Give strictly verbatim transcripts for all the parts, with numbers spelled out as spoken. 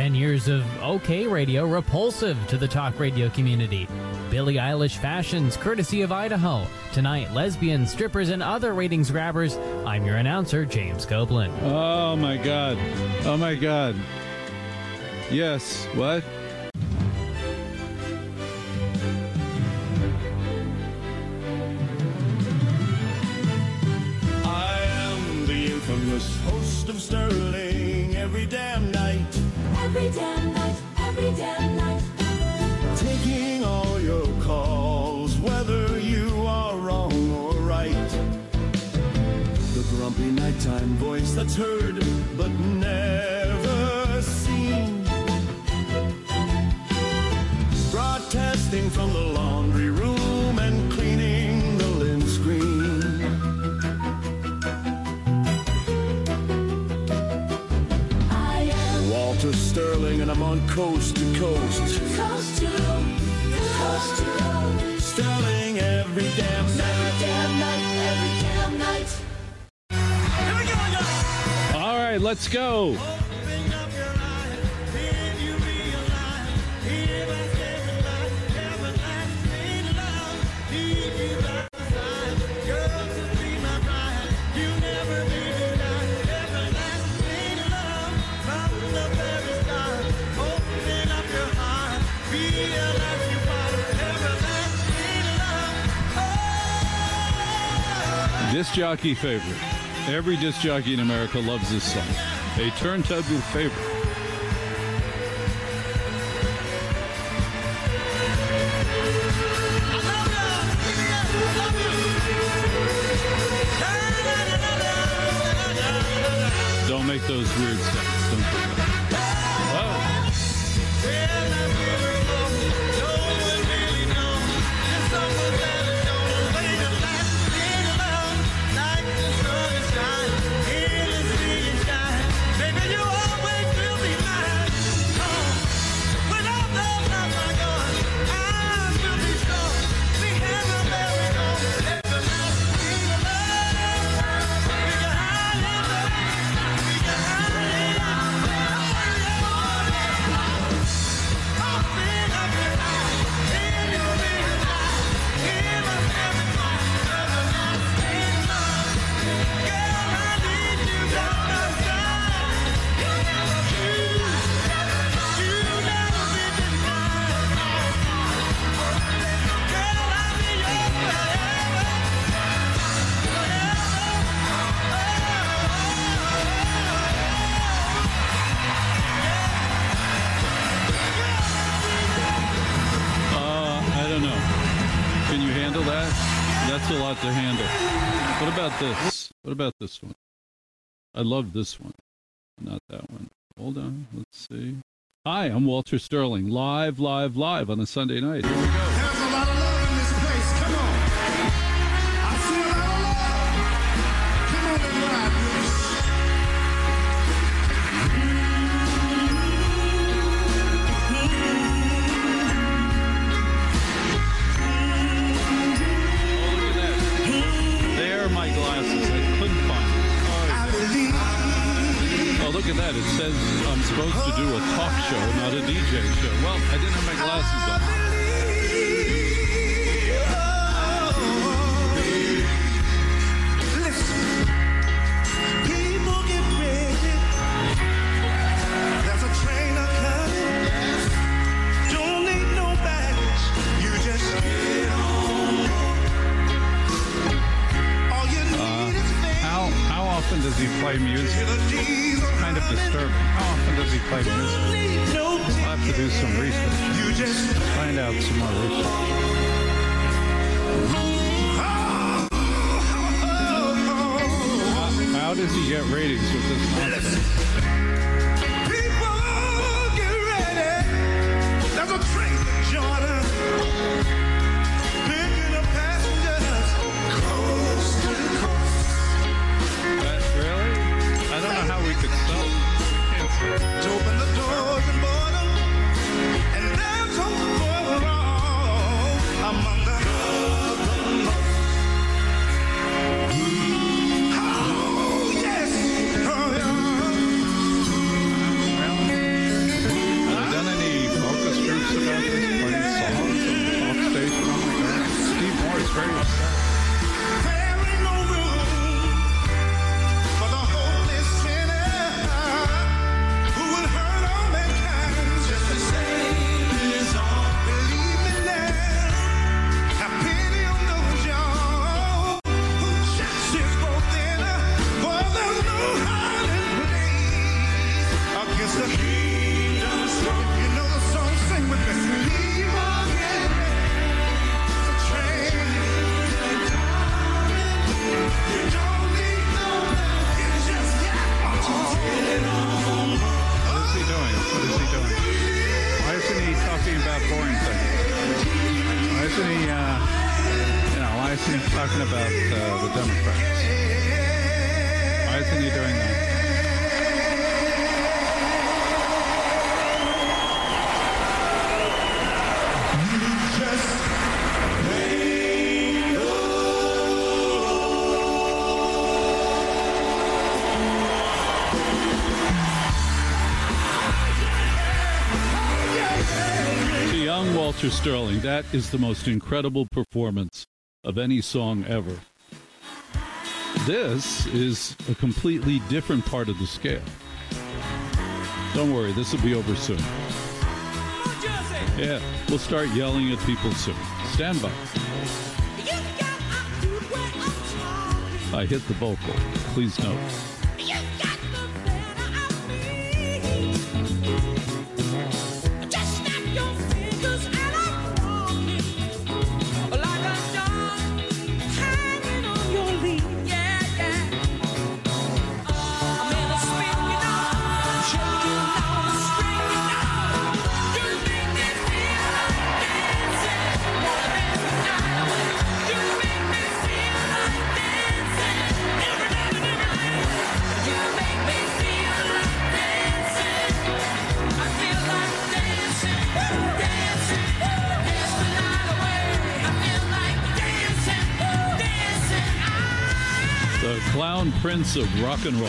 ten years of OK radio repulsive to the talk radio community. Billie Eilish fashions courtesy of Idaho. Tonight, lesbians, strippers, and other ratings grabbers. I'm your announcer, James Copeland. Oh, my God. Oh, my God. Yes. What? Host of Sterling every damn night. Every damn night, every damn night. Taking all your calls, whether you are wrong or right. The grumpy nighttime voice that's heard but never seen. Broadcasting from the laundry room and cleaning the lint screen. Walter Sterling, and I'm on coast to coast. Coast to coast to coast. Sterling every damn night. Every damn night, every damn night. Here we go, y'all. All right, let's go. Open up your eyes, if you realize, if I said goodbye, everlasting love, leave you by the side, girl, to be my bride, you never be denied, everlasting love, from the very start, open up your heart, realize you are everlasting love, oh. Disc jockey favorite. Every disc jockey in America loves this song. A turntable favorite. Don't make those weird sounds. Don't do that. Oh. That's a lot to handle. What about this? What about this one? I love this one. Not that one. Hold on. Let's see. Hi, I'm Walter Sterling. Live, live, live on a Sunday night. Here we go. There's a lot of love in this place. Come on. I see a lot of love. Come on and ride with us. My glasses, I couldn't find them. Oh, look at that. It says I'm supposed to do a talk show, not a D J show. Well, I didn't have my glasses on. Listen, people get ready. There's a train coming. Don't need no baggage. You just get on. How how often does he play music? It's kind of disturbing. How often does he play music? I'll have to do some research. Find out some more research. How, how does he get ratings with this nonsense? People get ready. There's a train to Jordan. Picking up passengers. Coast to coast. Really? I don't know how we could stop. To open the doors and board them, and there's hope for all among the oh yes, oh yeah. You know the song, sing with me. Keep on getting it's a train. You don't need no help. You just got on. What is he doing? What is he doing? Why isn't he talking about boring things? Why isn't he, uh, you know, why isn't he talking about uh, the Democrats? Why isn't he doing that? To young Walter Sterling, that is the most incredible performance of any song ever. This is a completely different part of the scale. Don't worry, this will be over soon. Yeah, we'll start yelling at people soon. Stand by. I hit the vocal. Please note. The clown prince of rock and roll.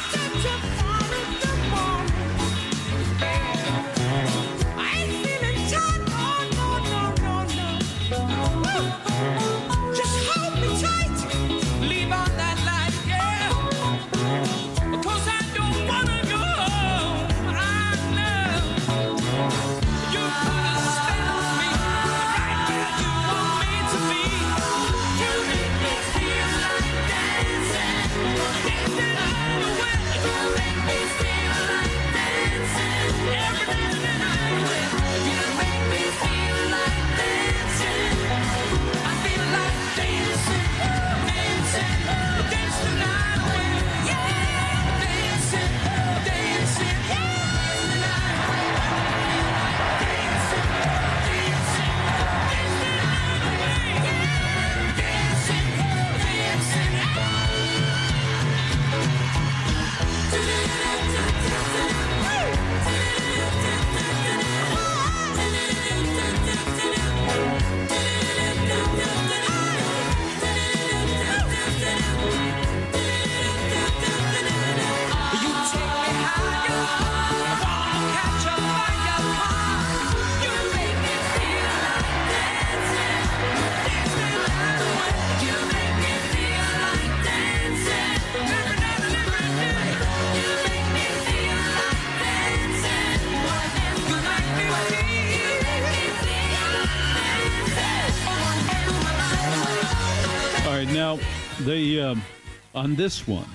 Now, they um, on this one,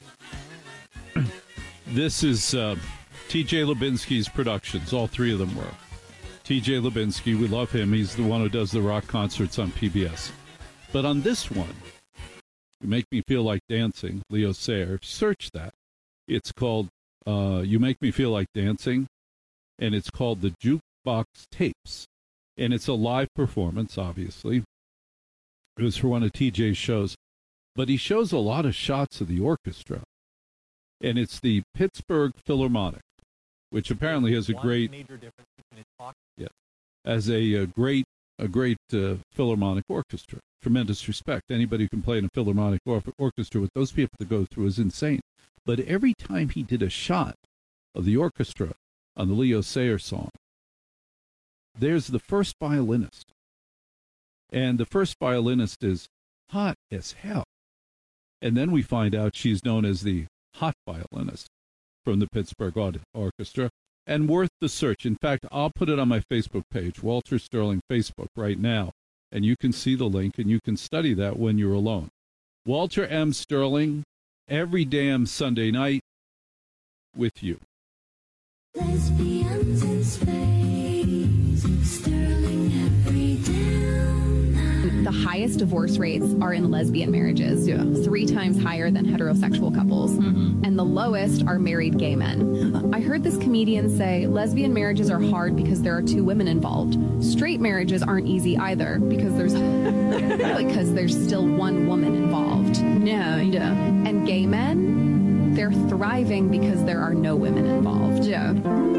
this is uh, T J Lubinsky's productions. All three of them were. T J Lubinsky, we love him. He's the one who does the rock concerts on P B S. But on this one, You Make Me Feel Like Dancing, Leo Sayer, search that. It's called uh, You Make Me Feel Like Dancing, and it's called the Jukebox Tapes. And it's a live performance, obviously. It was for one of T J's shows. But he shows a lot of shots of the orchestra. And it's the Pittsburgh Philharmonic, which apparently has a great... Yeah, as a, a great a great uh, Philharmonic orchestra. Tremendous respect. Anybody who can play in a Philharmonic or- orchestra with those people to go through is insane. But every time he did a shot of the orchestra on the Leo Sayer song, there's the first violinist. And the first violinist is hot as hell. And then we find out she's known as the hot violinist from the Pittsburgh Or- Orchestra, and worth the search. In fact, I'll put it on my Facebook page, Walter Sterling Facebook, right now, and you can see the link, and you can study that when you're alone. Walter M. Sterling, every damn Sunday night with you. Lesbians in space, Sterling every damn night. The highest divorce rates are in lesbian marriages, yeah. three times higher than heterosexual couples. Mm-hmm. And the lowest are married gay men. I heard this comedian say lesbian marriages are hard because there are two women involved. Straight marriages aren't easy either because there's because there's still one woman involved. No, yeah. And gay men, they're thriving because there are no women involved. Yeah.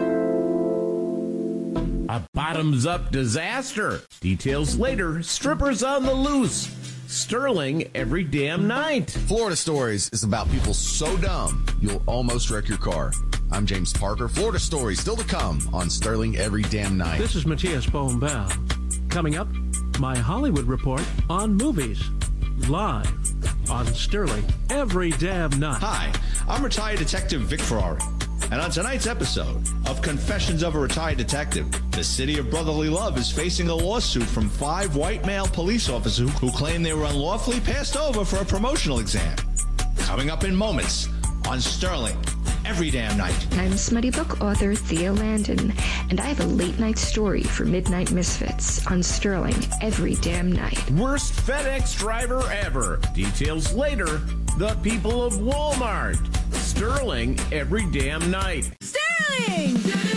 A bottoms-up disaster. Details later. Strippers on the loose. Sterling every damn night. Florida Stories is about people so dumb you'll almost wreck your car. I'm James Parker. Florida Stories still to come on Sterling every damn night. This is Matthias Bohm-Bell. Coming up, my Hollywood report on movies. Live on Sterling every damn night. Hi, I'm retired detective Vic Ferrari. And on tonight's episode of Confessions of a Retired Detective, the city of brotherly love is facing a lawsuit from five white male police officers who claim they were unlawfully passed over for a promotional exam. Coming up in moments on Sterling every damn night. I'm smutty book author Thea Landon, and I have a late night story for Midnight Misfits on Sterling every damn night. Worst FedEx driver ever. Details later. The people of Walmart. Sterling every damn night. Sterling!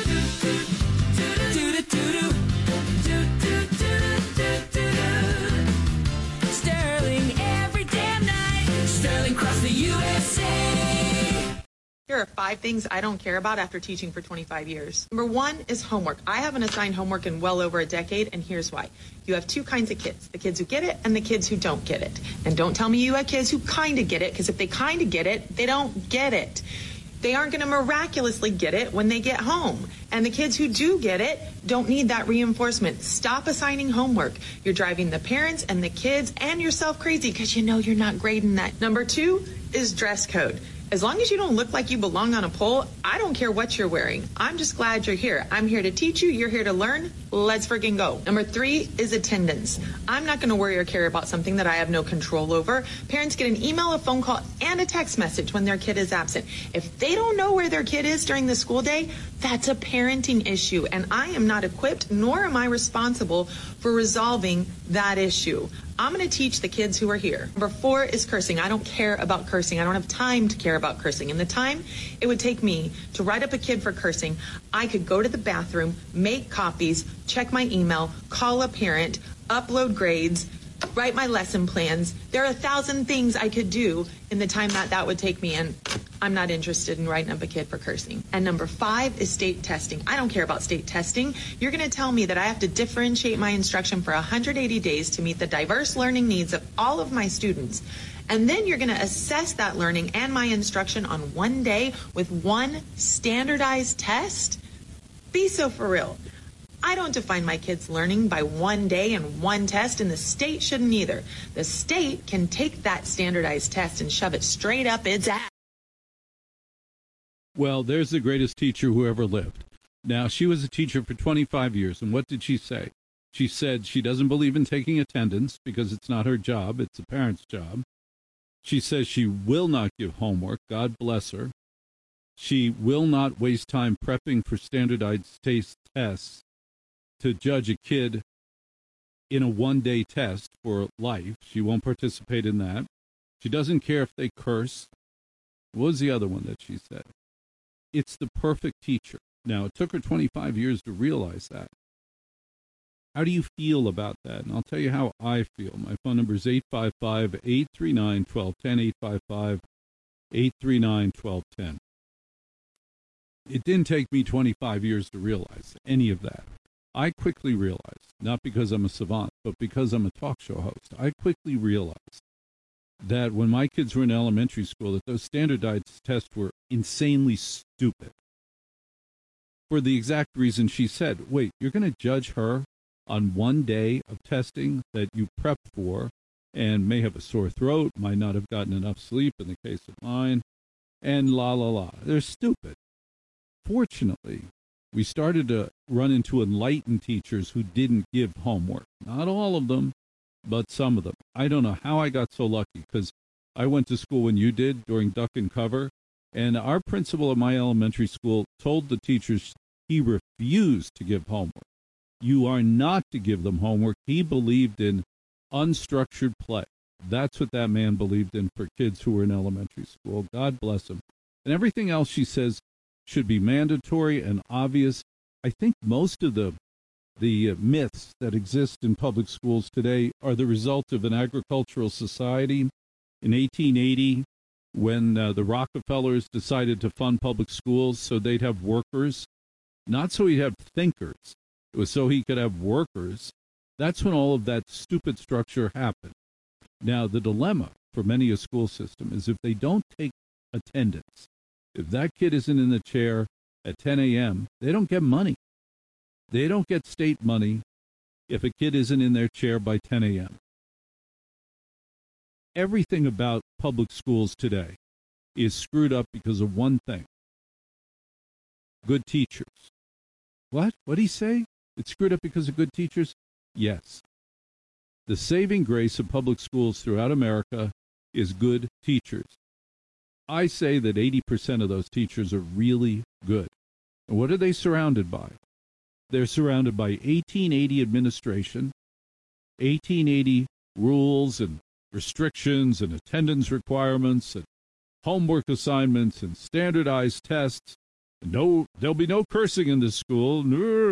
Sterling every damn night. Sterling across the U S A. Here are five things I don't care about after teaching for twenty-five years. Number one is homework. I haven't assigned homework in well over a decade, and here's why. You have two kinds of kids, the kids who get it and the kids who don't get it. And don't tell me you have kids who kind of get it, because if they kind of get it, they don't get it. They aren't going to miraculously get it when they get home. And the kids who do get it don't need that reinforcement. Stop assigning homework. You're driving the parents and the kids and yourself crazy because you know you're not grading that. Number two is dress code. As long as you don't look like you belong on a pole, I don't care what you're wearing. I'm just glad you're here. I'm here to teach you. You're here to learn. Let's freaking go. Number three is attendance. I'm not going to worry or care about something that I have no control over. Parents get an email, a phone call, and a text message when their kid is absent. If they don't know where their kid is during the school day, that's a parenting issue, and I am not equipped, nor am I responsible for resolving that issue. I'm going to teach the kids who are here. Number four is cursing. I don't care about cursing. I don't have time to care about cursing. And the time it would take me to write up a kid for cursing, I could go to the bathroom, make copies, check my email, call a parent, upload grades, write my lesson plans. There are a thousand things I could do in the time that that would take me, and I'm not interested in writing up a kid for cursing. And number five is state testing. I don't care about state testing. You're going to tell me that I have to differentiate my instruction for one hundred eighty days to meet the diverse learning needs of all of my students. And then you're going to assess that learning and my instruction on one day with one standardized test? Be so for real. I don't define my kids' learning by one day and one test, and the state shouldn't either. The state can take that standardized test and shove it straight up its ass. Well, there's the greatest teacher who ever lived. Now, she was a teacher for twenty-five years, and what did she say? She said she doesn't believe in taking attendance because it's not her job, it's the parent's job. She says she will not give homework, God bless her. She will not waste time prepping for standardized taste tests to judge a kid in a one-day test for life. She won't participate in that. She doesn't care if they curse. What was the other one that she said? It's the perfect teacher. Now, it took her twenty-five years to realize that. How do you feel about that? And I'll tell you how I feel. My phone number is eight five five, eight three nine, one two one zero, eight five five, eight three nine, one two one zero. It didn't take me twenty-five years to realize any of that. I quickly realized, not because I'm a savant, but because I'm a talk show host, I quickly realized that when my kids were in elementary school, that those standardized tests were insanely stupid. For the exact reason she said, wait, you're going to judge her on one day of testing that you prepped for and may have a sore throat, might not have gotten enough sleep in the case of mine, and la, la, la. They're stupid. Fortunately, we started to run into enlightened teachers who didn't give homework. Not all of them, but some of them. I don't know how I got so lucky, because I went to school when you did during Duck and Cover, And our principal at my elementary school told the teachers he refused to give homework. You are not to give them homework. He believed in unstructured play. That's what that man believed in for kids who were in elementary school. God bless him. And everything else, she says, should be mandatory and obvious. I think most of the the uh, myths that exist in public schools today are the result of an agricultural society. In eighteen eighty, when uh, the Rockefellers decided to fund public schools so they'd have workers, not so he'd have thinkers. It was so he could have workers. That's when all of that stupid structure happened. Now, the dilemma for many a school system is if they don't take attendance, if that kid isn't in the chair at ten a.m., they don't get money. They don't get state money if a kid isn't in their chair by ten a.m. Everything about public schools today is screwed up because of one thing: good teachers. What? What'd he say? It's screwed up because of good teachers? Yes. The saving grace of public schools throughout America is good teachers. I say that eighty percent of those teachers are really good. And what are they surrounded by? They're surrounded by eighteen eighty administration, eighteen eighty rules and restrictions and attendance requirements and homework assignments and standardized tests. No, there'll be no cursing in this school.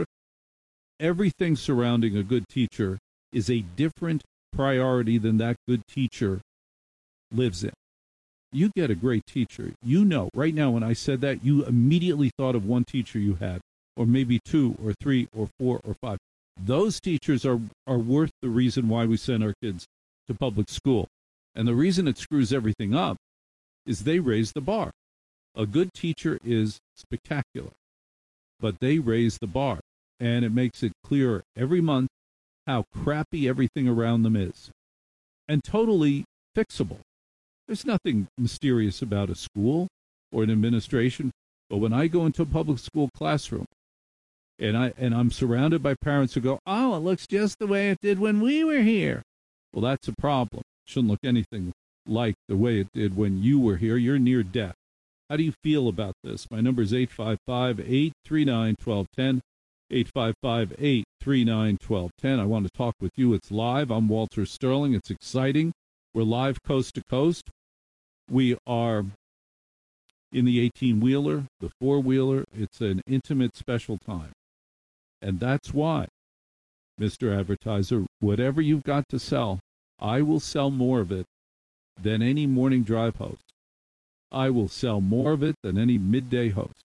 Everything surrounding a good teacher is a different priority than that good teacher lives in. You get a great teacher. You know, right now when I said that, you immediately thought of one teacher you had, or maybe two or three or four or five. Those teachers are, are worth the reason why we send our kids to public school. And the reason it screws everything up is they raise the bar. A good teacher is spectacular, but they raise the bar, and it makes it clearer every month how crappy everything around them is, and totally fixable. There's nothing mysterious about a school or an administration, but when I go into a public school classroom and, I, and I'm surrounded by parents who go, oh, it looks just the way it did when we were here. Well, that's a problem. It shouldn't look anything like the way it did when you were here. You're near death. How do you feel about this? My number is eight five five, eight three nine, one two one zero, eight five five, eight three nine, one two one zero. I want to talk with you. It's live. I'm Walter Sterling. It's exciting. We're live coast to coast. We are in the eighteen-wheeler, the four-wheeler. It's an intimate, special time. And that's why, Mister Advertiser, whatever you've got to sell, I will sell more of it than any morning drive host. I will sell more of it than any midday host.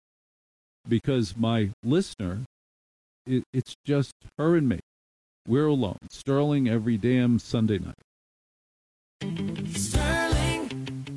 Because my listener, it, it's just her and me. We're alone. Sterling every damn Sunday night. Sterling.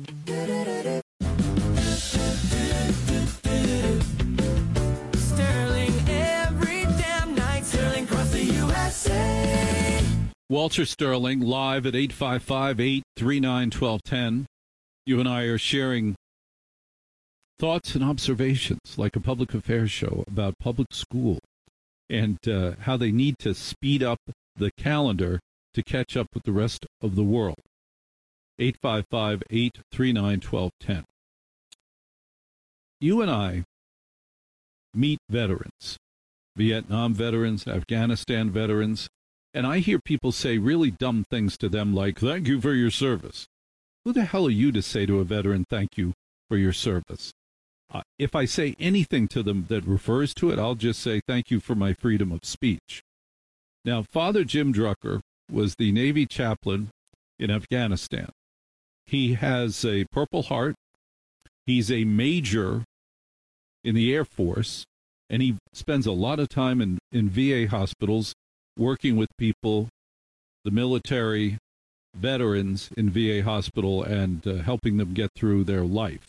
Sterling every damn night. Sterling across the U S A. Walter Sterling, live at eight five five, eight three nine, one two one zero. You and I are sharing thoughts and observations like a public affairs show about public school and uh, how they need to speed up the calendar to catch up with the rest of the world. eight five five, eight three nine, one two one zero. You and I meet veterans, Vietnam veterans, Afghanistan veterans, and I hear people say really dumb things to them like, thank you for your service. Who the hell are you to say to a veteran, thank you for your service? Uh, if I say anything to them that refers to it, I'll just say thank you for my freedom of speech. Now, Father Jim Drucker was the Navy chaplain in Afghanistan. He has a Purple Heart. He's a major in the Air Force, and he spends a lot of time in, in V A hospitals working with people, the military, veterans in V A hospital, and uh, helping them get through their life.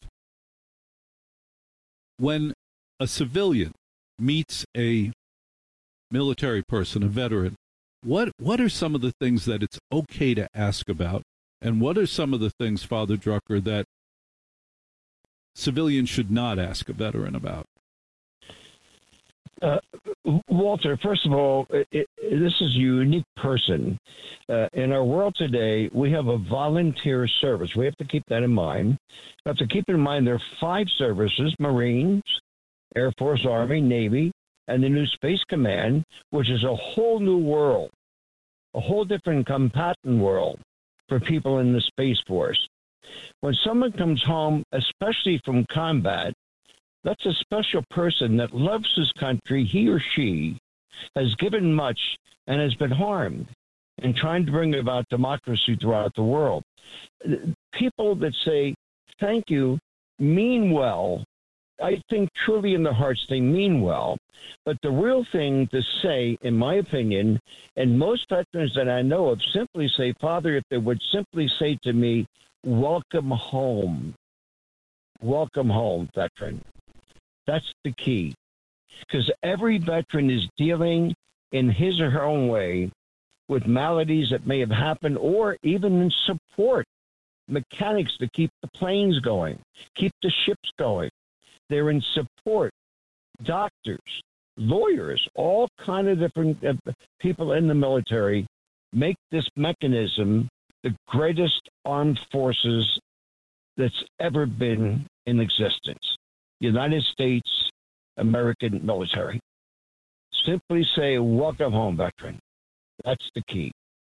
When a civilian meets a military person, a veteran, what what are some of the things that it's okay to ask about, and what are some of the things, Father Drucker, that civilians should not ask a veteran about? Uh, Walter, first of all, it, this is a unique person. Uh, in our world today, we have a volunteer service. We have to keep that in mind. We have to keep in mind there are five services: Marines, Air Force, Army, Navy, and the new Space Command, which is a whole new world, a whole different combatant world for people in the Space Force. When someone comes home, especially from combat, that's a special person that loves his country. He or she has given much and has been harmed in trying to bring about democracy throughout the world. People that say thank you mean well. I think truly in their hearts they mean well. But the real thing to say, in my opinion, and most veterans that I know of simply say, Father, if they would simply say to me, welcome home. Welcome home, veteran. That's the key. Because every veteran is dealing in his or her own way with maladies that may have happened, or even in support, mechanics to keep the planes going, keep the ships going. They're in support, doctors, lawyers, all kind of different uh, people in the military make this mechanism the greatest armed forces that's ever been in existence. United States American military. Simply say, welcome home, veteran. That's the key.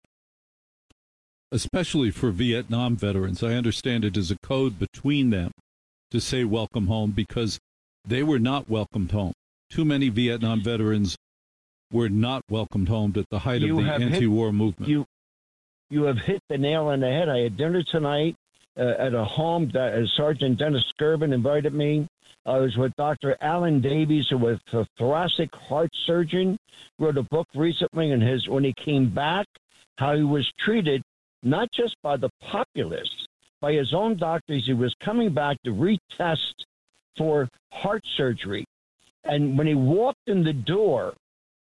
Especially for Vietnam veterans, I understand it is a code between them to say welcome home because they were not welcomed home. Too many Vietnam veterans were not welcomed home at the height You of the have hit- anti-war movement. You, you have hit the nail on the head. I had dinner tonight uh, at a home that uh, Sergeant Dennis Skirvin invited me. I was with Doctor Alan Davies, who was a thoracic heart surgeon, wrote a book recently, and his when he came back, how he was treated not just by the populace, by his own doctors. He was coming back to retest for heart surgery. And when he walked in the door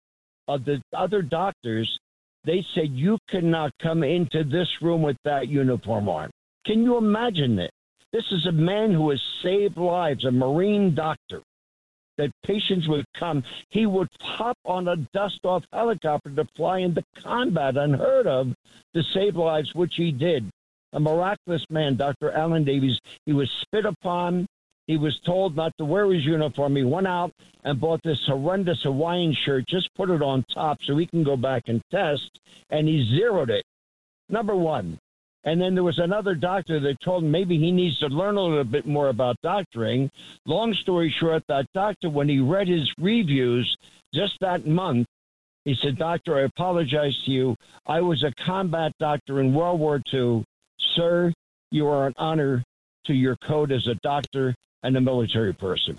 of the other doctors, they said, you cannot come into this room with that uniform on. Can you imagine it? This is a man who has saved lives, a Marine doctor, that patients would come. He would hop on a dust-off helicopter to fly into combat, unheard of, to save lives, which he did. A miraculous man, Doctor Alan Davies. He was spit upon. He was told not to wear his uniform. He went out and bought this horrendous Hawaiian shirt, just put it on top so he can go back and test, and he zeroed it. Number one. And then there was another doctor that told him maybe he needs to learn a little bit more about doctoring. Long story short, that doctor, when he read his reviews just that month, he said, Doctor, I apologize to you. I was a combat doctor in World War Two. Sir, you are an honor to your code as a doctor and a military person.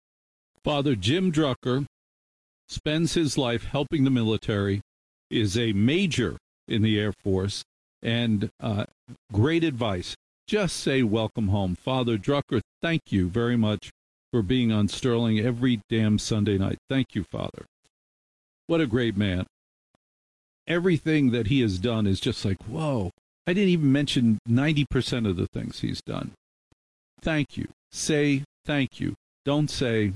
Father Jim Drucker spends his life helping the military, is a major in the Air Force, and uh, great advice. Just say welcome home. Father Drucker, thank you very much for being on Sterling every damn Sunday night. Thank you, Father. What a great man. Everything that he has done is just like, whoa. I didn't even mention ninety percent of the things he's done. Thank you. Say thank you. Don't say,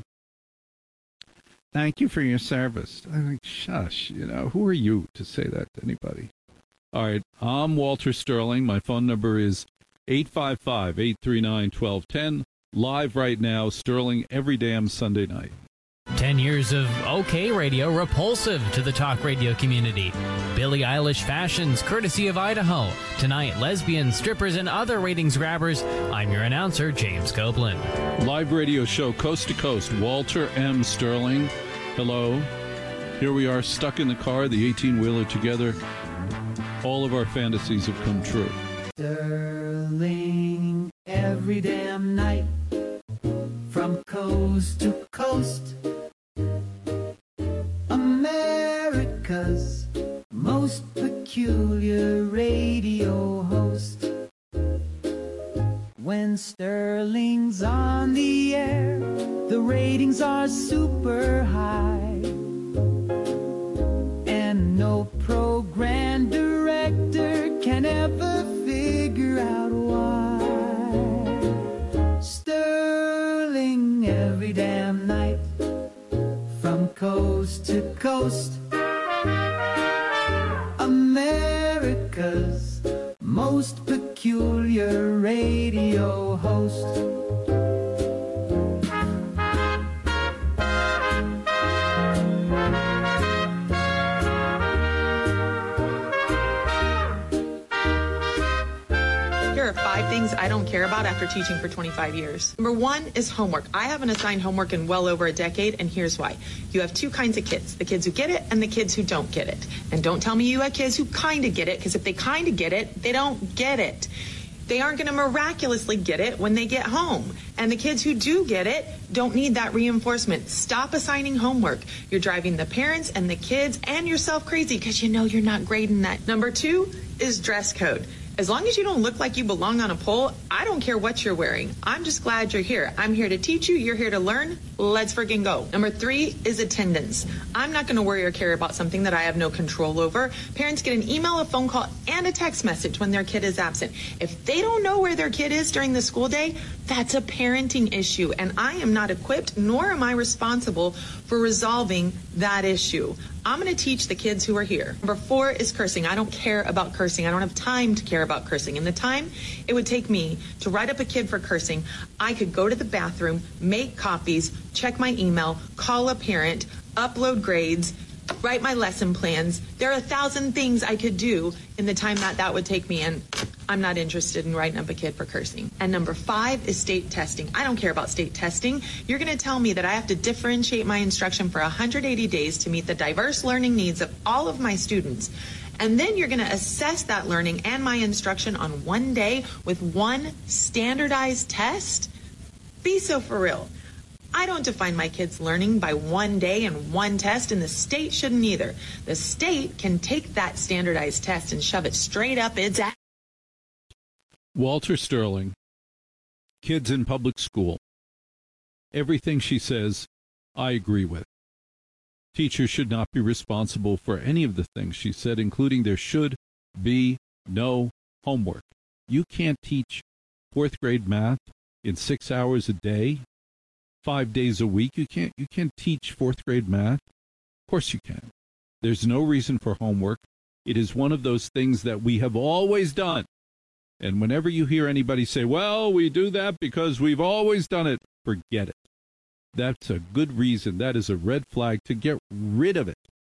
thank you for your service. I think, shush, you know, who are you to say that to anybody? All right, I'm Walter Sterling. My phone number is eight five five, eight three nine, one two one zero. Live right now, Sterling, every damn Sunday night. Ten years of OK Radio, repulsive to the talk radio community. Billie Eilish fashions, courtesy of Idaho. Tonight, lesbians, strippers, and other ratings grabbers. I'm your announcer, James Copeland. Live radio show coast to coast. Walter M. Sterling. Hello. Here we are, stuck in the car, the eighteen-wheeler together. All of our fantasies have come true. Sterling every damn night from coast to coast. America's most peculiar radio host. When Sterling's on the air, the ratings are super high. And no program director can ever figure out why. Sterling every damn night from coast to coast. most peculiar radio host. Here are five things I don't care about after teaching for twenty-five years. Number one is homework. I haven't assigned homework in well over a decade, and here's why. You have two kinds of kids, the kids who get it and the kids who don't get it. And don't tell me you have kids who kind of get it, because if they kind of get it, they don't get it. They aren't going to miraculously get it when they get home. And the kids who do get it don't need that reinforcement. Stop assigning homework. You're driving the parents and the kids and yourself crazy because you know you're not grading that. Number two is dress code. As long as you don't look like you belong on a pole, I don't care what you're wearing. I'm just glad you're here. I'm here to teach you. You're here to learn. Let's freaking go. Number three is attendance. I'm not going to worry or care about something that I have no control over. Parents get an email, a phone call, and a text message when their kid is absent. If they don't know where their kid is during the school day, that's a parenting issue, and I am not equipped, nor am I responsible for resolving that issue. I'm going to teach the kids who are here. Number four is cursing. I don't care about cursing. I don't have time to care about cursing. And the time it would take me to write up a kid for cursing, I could go to the bathroom, make copies, check my email, call a parent, upload grades, write my lesson plans. There are a thousand things I could do in the time that that would take me, and I'm not interested in writing up a kid for cursing. And number five is state testing. I don't care about state testing. You're going to tell me that I have to differentiate my instruction for one hundred eighty days to meet the diverse learning needs of all of my students. And then you're going to assess that learning and my instruction on one day with one standardized test? Be so for real. I don't define my kids' learning by one day and one test, and the state shouldn't either. The state can take that standardized test and shove it straight up its ass. Walter Sterling, kids in public school. Everything she says, I agree with. Teachers should not be responsible for any of the things she said, including there should be no homework. You can't teach fourth grade math in six hours a day, five days a week. You can't, you can't teach fourth grade math. Of course you can. There's no reason for homework. It is one of those things that we have always done. And whenever you hear anybody say, well, we do that because we've always done it, forget it. That's a good reason. That is a red flag to get rid of it.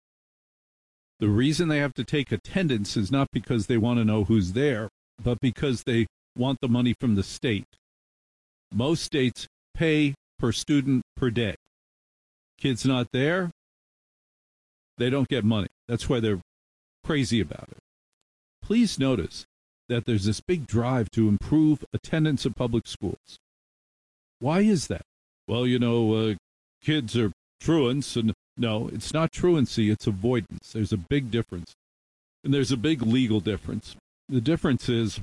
The reason they have to take attendance is not because they want to know who's there, but because they want the money from the state. Most states pay per student per day. Kids not there, they don't get money. That's why they're crazy about it. Please notice that there's this big drive to improve attendance at public schools. Why is that? Well, you know, uh, kids are truants, and no, it's not truancy, it's avoidance. There's a big difference, and there's a big legal difference. The difference is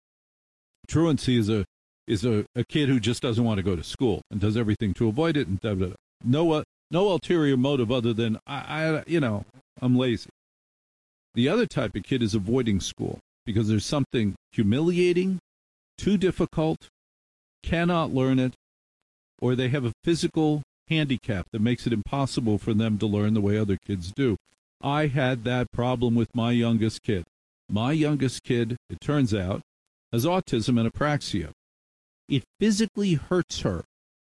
truancy is a is a, a kid who just doesn't want to go to school and does everything to avoid it, and da, da, da. no uh, no ulterior motive other than I, I you know I'm lazy. The other type of kid is avoiding school because there's something humiliating, too difficult, cannot learn it, or they have a physical handicap that makes it impossible for them to learn the way other kids do. I had that problem with my youngest kid. My youngest kid, it turns out, has autism and apraxia. It physically hurts her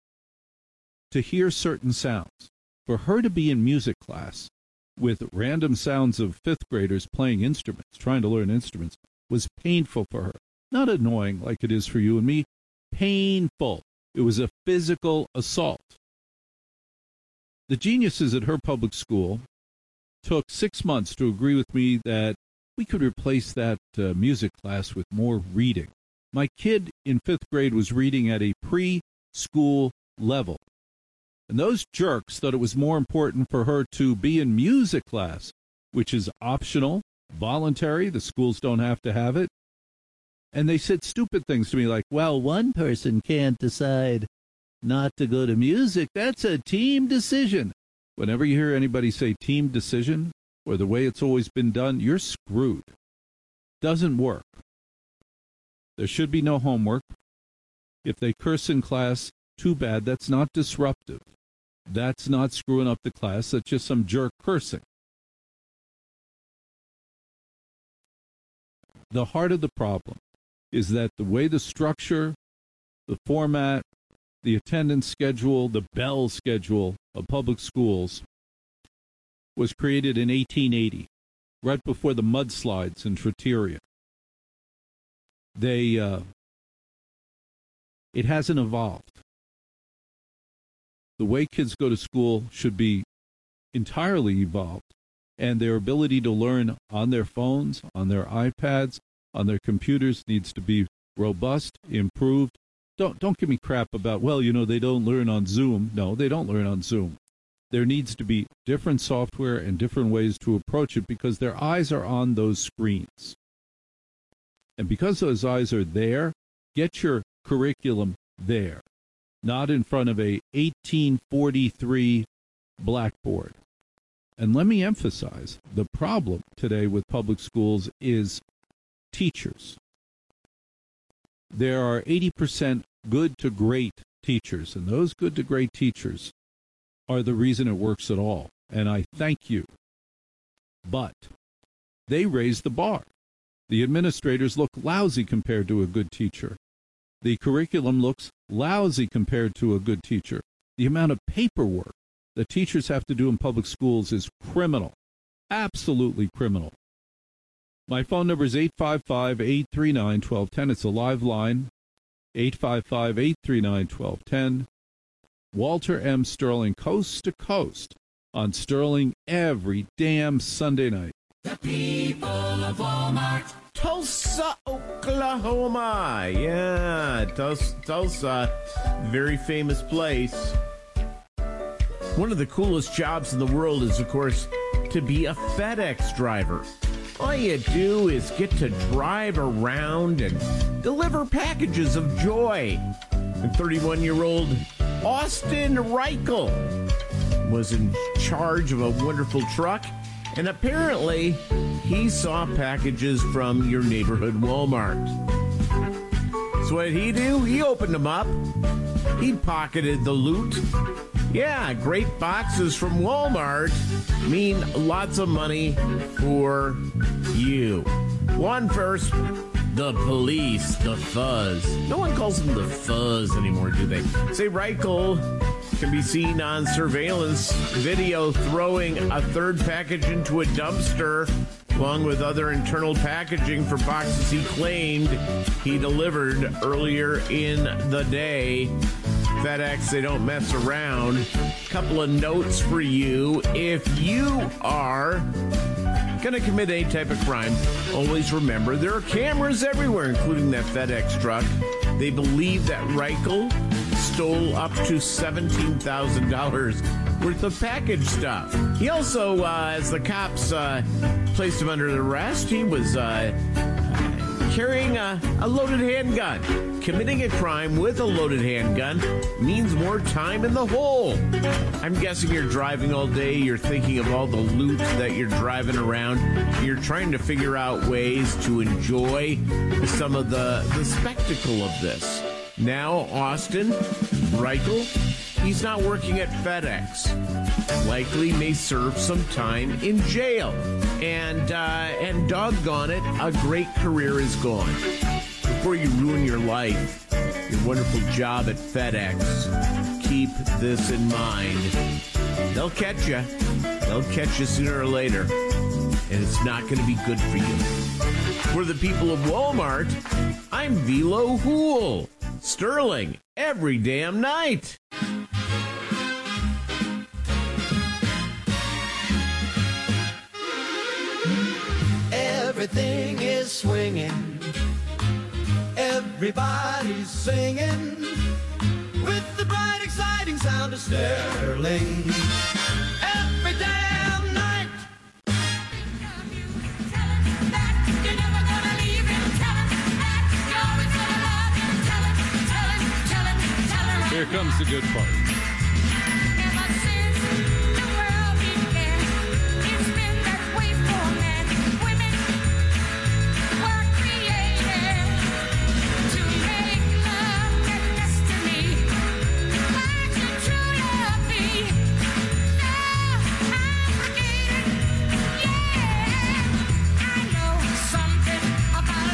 to hear certain sounds. For her to be in music class with random sounds of fifth graders playing instruments, trying to learn instruments, was painful for her. Not annoying like it is for you and me, painful. It was a physical assault. The geniuses at her public school took six months to agree with me that we could replace that uh, music class with more reading. My kid in fifth grade was reading at a preschool level. And those jerks thought it was more important for her to be in music class, which is optional, voluntary. The schools don't have to have it. And they said stupid things to me like, well, one person can't decide not to go to music. That's a team decision. Whenever you hear anybody say team decision or the way it's always been done, you're screwed. Doesn't work. There should be no homework. If they curse in class, too bad. That's not disruptive. That's not screwing up the class. That's just some jerk cursing. the heart of the problem is that the way the structure, the format, the attendance schedule, the bell schedule of public schools was created in eighteen eighty, right before the mudslides in Trattoria. They, uh, it hasn't evolved. The way kids go to school should be entirely evolved, and their ability to learn on their phones, on their iPads, on their computers needs to be robust, improved. Don't don't give me crap about, well, you know, they don't learn on Zoom. No, they don't learn on Zoom. There needs to be different software and different ways to approach it because their eyes are on those screens. And because those eyes are there, get your curriculum there, not in front of a eighteen forty-three blackboard. And let me emphasize, the problem today with public schools is teachers. There are eighty percent good to great teachers, and those good to great teachers are the reason it works at all. And I thank you. But they raise the bar. The administrators look lousy compared to a good teacher. The curriculum looks lousy compared to a good teacher. The amount of paperwork that teachers have to do in public schools is criminal, absolutely criminal. My phone number is eight five five, eight three nine, one two one zero. It's a live line, eight five five, eight three nine, one two one zero. Walter M. Sterling, coast to coast, on Sterling every damn Sunday night. The people of Walmart. Tulsa, Oklahoma. Yeah, Tulsa, Tulsa, very famous place. One of the coolest jobs in the world is, of course, to be a FedEx driver. All you do is get to drive around and deliver packages of joy. And thirty-one-year-old Austin Reichel was in charge of a wonderful truck, and apparently he saw packages from your neighborhood Walmart. So what did he do? He opened them up. He pocketed the loot. Yeah, great boxes from Walmart mean lots of money for you. One first, the police, the fuzz. No one calls them the fuzz anymore, do they? Say Reichel can be seen on surveillance video throwing a third package into a dumpster along with other internal packaging for boxes he claimed he delivered earlier in the day. FedEx, they don't mess around. Couple of notes for you. If you are going to commit any type of crime, always remember there are cameras everywhere, including that FedEx truck. They believe that Reichel stole up to seventeen thousand dollars worth of package stuff. He also, uh, as the cops uh, placed him under arrest, he was uh, carrying a, a loaded handgun. Committing a crime with a loaded handgun means more time in the hole. I'm guessing you're driving all day, you're thinking of all the loot that you're driving around, you're trying to figure out ways to enjoy some of the, the spectacle of this. Now, Austin Reichel, he's not working at FedEx. Likely may serve some time in jail. And, uh, and doggone it, a great career is gone. Before you ruin your life, your wonderful job at FedEx, keep this in mind. They'll catch you. They'll catch you sooner or later. And it's not going to be good for you. For the people of Walmart, I'm Velo Hool. Sterling every damn night. Everything is swinging. Everybody's singing with the bright, exciting sound of Sterling. Every damn night. Here comes the good part. Something about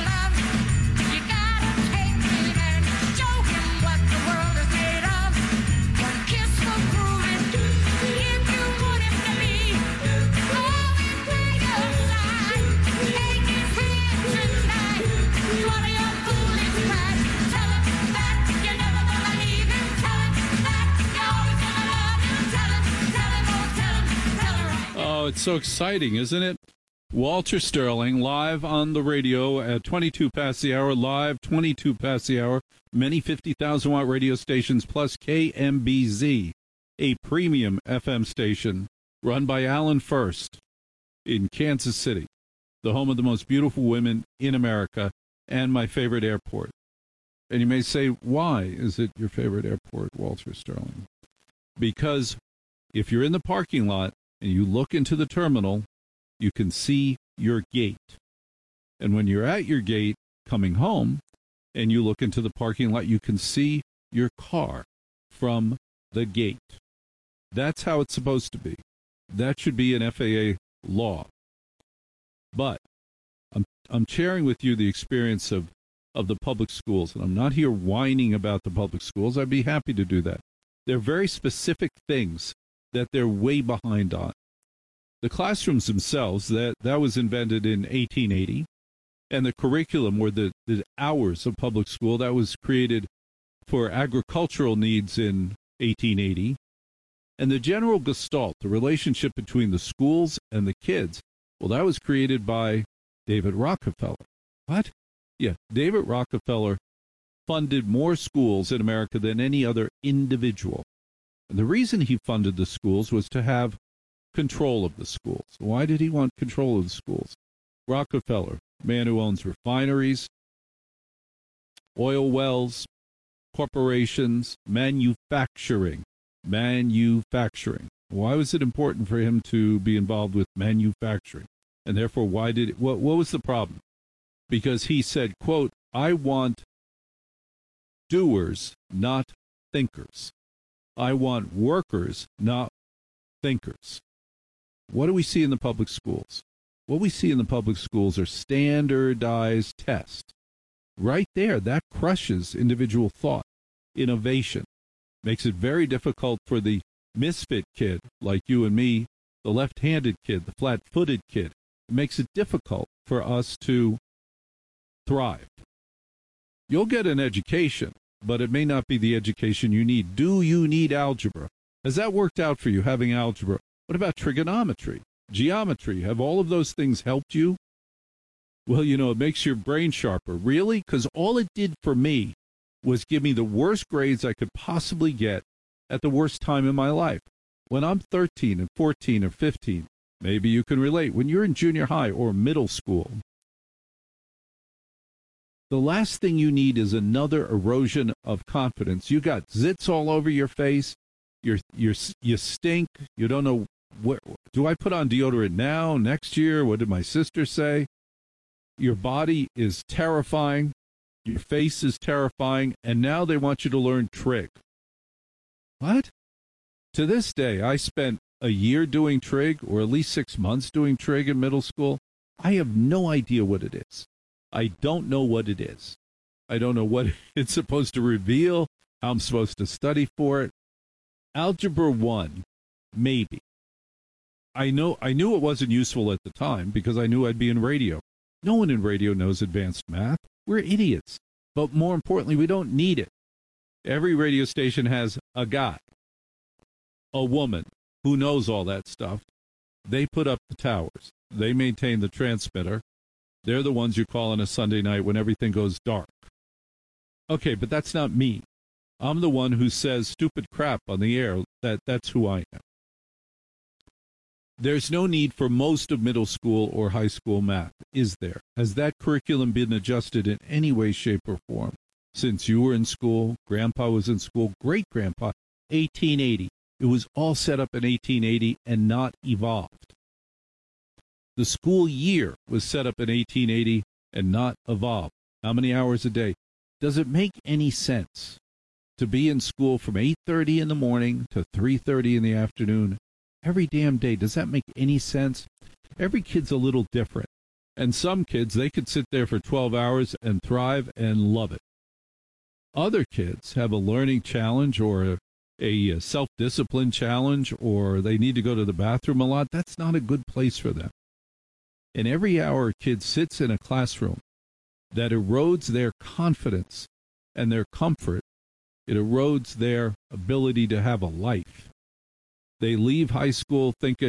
Oh, it's so exciting, isn't it? Walter Sterling, live on the radio at twenty-two past the hour, live twenty-two past the hour, many fifty thousand watt radio stations, plus K M B Z, a premium F M station run by Alan First in Kansas City, the home of the most beautiful women in America and my favorite airport. And you may say, why is it your favorite airport, Walter Sterling? Because if you're in the parking lot and you look into the terminal, you can see your gate. And when you're at your gate coming home and you look into the parking lot, you can see your car from the gate. That's how it's supposed to be. That should be an F A A law. But I'm, I'm sharing with you the experience of, of the public schools, and I'm not here whining about the public schools. I'd be happy to do that. There are very specific things that they're way behind on. The classrooms themselves, that, that was invented in eighteen eighty, and the curriculum, or the, the hours of public school, that was created for agricultural needs in eighteen eighty. And the general gestalt, the relationship between the schools and the kids, well, that was created by David Rockefeller. What? Yeah, David Rockefeller funded more schools in America than any other individual. And the reason he funded the schools was to have control of the schools. Why did he want control of the schools? Rockefeller, man who owns refineries, oil wells, corporations, manufacturing, manufacturing. Why was it important for him to be involved with manufacturing? And therefore, why did it, what, what was the problem? Because he said, quote, I want doers, not thinkers. I want workers, not thinkers. What do we see in the public schools? What we see in the public schools are standardized tests. Right there, that crushes individual thought, innovation, makes it very difficult for the misfit kid like you and me, the left-handed kid, the flat-footed kid. It makes it difficult for us to thrive. You'll get an education, but it may not be the education you need. Do you need algebra? Has that worked out for you, having algebra? What about trigonometry, geometry? Have all of those things helped you? Well, you know, it makes your brain sharper. Really? Because all it did for me was give me the worst grades I could possibly get at the worst time in my life. When I'm thirteen and fourteen or fifteen, maybe you can relate. When you're in junior high or middle school, the last thing you need is another erosion of confidence. You got zits all over your face. You're, you're, you stink. You don't know, where, do I put on deodorant now, next year? What did my sister say? Your body is terrifying. Your face is terrifying. And now they want you to learn trig. What? To this day, I spent a year doing trig, or at least six months doing trig in middle school. I have no idea what it is. I don't know what it is. I don't know what it's supposed to reveal, how I'm supposed to study for it. Algebra one, maybe. I know I knew it wasn't useful at the time because I knew I'd be in radio. No one in radio knows advanced math. We're idiots. But more importantly, we don't need it. Every radio station has a guy, a woman, who knows all that stuff. They put up the towers. They maintain the transmitter. They're the ones you call on a Sunday night when everything goes dark. Okay, but that's not me. I'm the one who says stupid crap on the air. That, that's who I am. There's no need for most of middle school or high school math, is there? Has that curriculum been adjusted in any way, shape, or form? Since you were in school, Grandpa was in school, great-grandpa, eighteen eighty. It was all set up in eighteen eighty and not evolved. The school year was set up in eighteen eighty and not evolved. How many hours a day? Does it make any sense to be in school from eight thirty in the morning to three thirty in the afternoon every damn day? Does that make any sense? Every kid's a little different. And some kids, they could sit there for twelve hours and thrive and love it. Other kids have a learning challenge or a, a self-discipline challenge, or they need to go to the bathroom a lot. That's not a good place for them. And every hour a kid sits in a classroom that erodes their confidence and their comfort, it erodes their ability to have a life. They leave high school thinking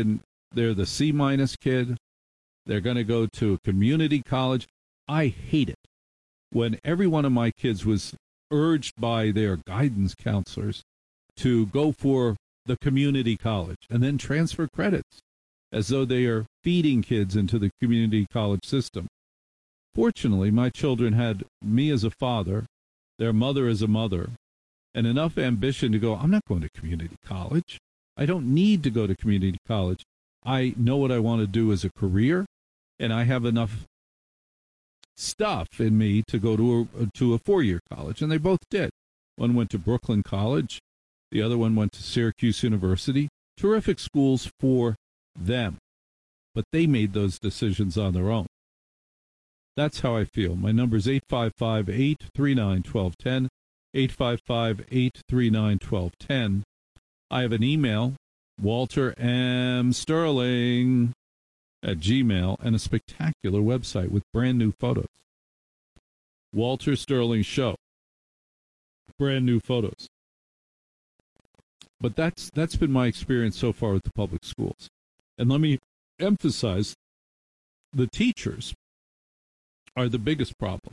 They're the C minus kid. They're going to go to a community college. I hate it when every one of my kids was urged by their guidance counselors to go for the community college and then transfer credits as though they are feeding kids into the community college system. Fortunately, my children had me as a father, their mother as a mother, and enough ambition to go, I'm not going to community college. I don't need to go to community college. I know what I want to do as a career, and I have enough stuff in me to go to a, to a four-year college, and they both did. One went to Brooklyn College. The other one went to Syracuse University. Terrific schools for them, but they made those decisions on their own. That's how I feel. My number is eight five five, eight three nine, one two one zero, eight five five, eight three nine, one two one zero. I have an email, Walter M. Sterling at Gmail, and a spectacular website with brand new photos. Walter Sterling Show. Brand new photos. But that's that's been my experience so far with the public schools. And let me emphasize, the teachers are the biggest problem.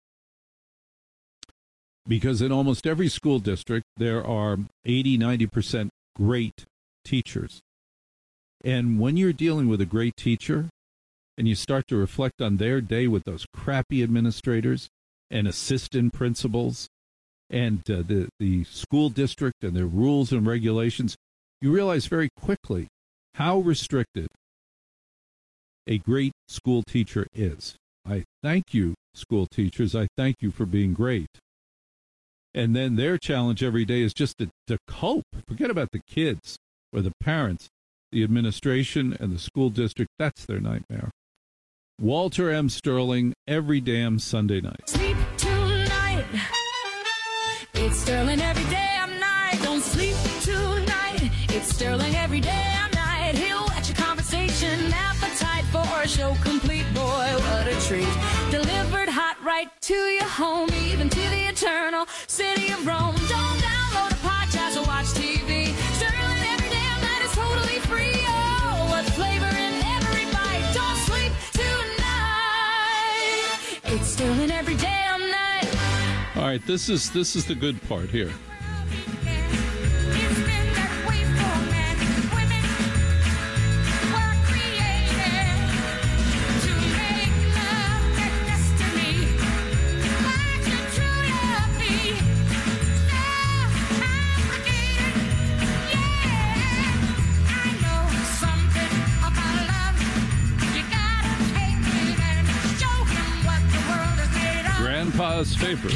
Because in almost every school district, there are eighty, ninety percent great teachers. And when you're dealing with a great teacher and you start to reflect on their day with those crappy administrators and assistant principals and uh, the, the school district and their rules and regulations, you realize very quickly how restricted a great school teacher is. I thank you, school teachers. I thank you for being great. And then their challenge every day is just to, to cope. Forget about the kids or the parents. The administration and the school district, that's their nightmare. Walter M. Sterling, every damn Sunday night. Sleep tonight. It's Sterling every damn night. Don't sleep tonight. It's Sterling every damn night. He'll whet your conversation appetite for a show complete. Boy, what a treat. Delivered hot right to your home, even to the eternal city of Rome. Don't download a podcast or watch T V. Sterling every damn night is totally free. Oh, what flavor in every bite. Don't sleep tonight. It's Sterling every damn night. All right, this is this is the good part here. Grandpa's favorite.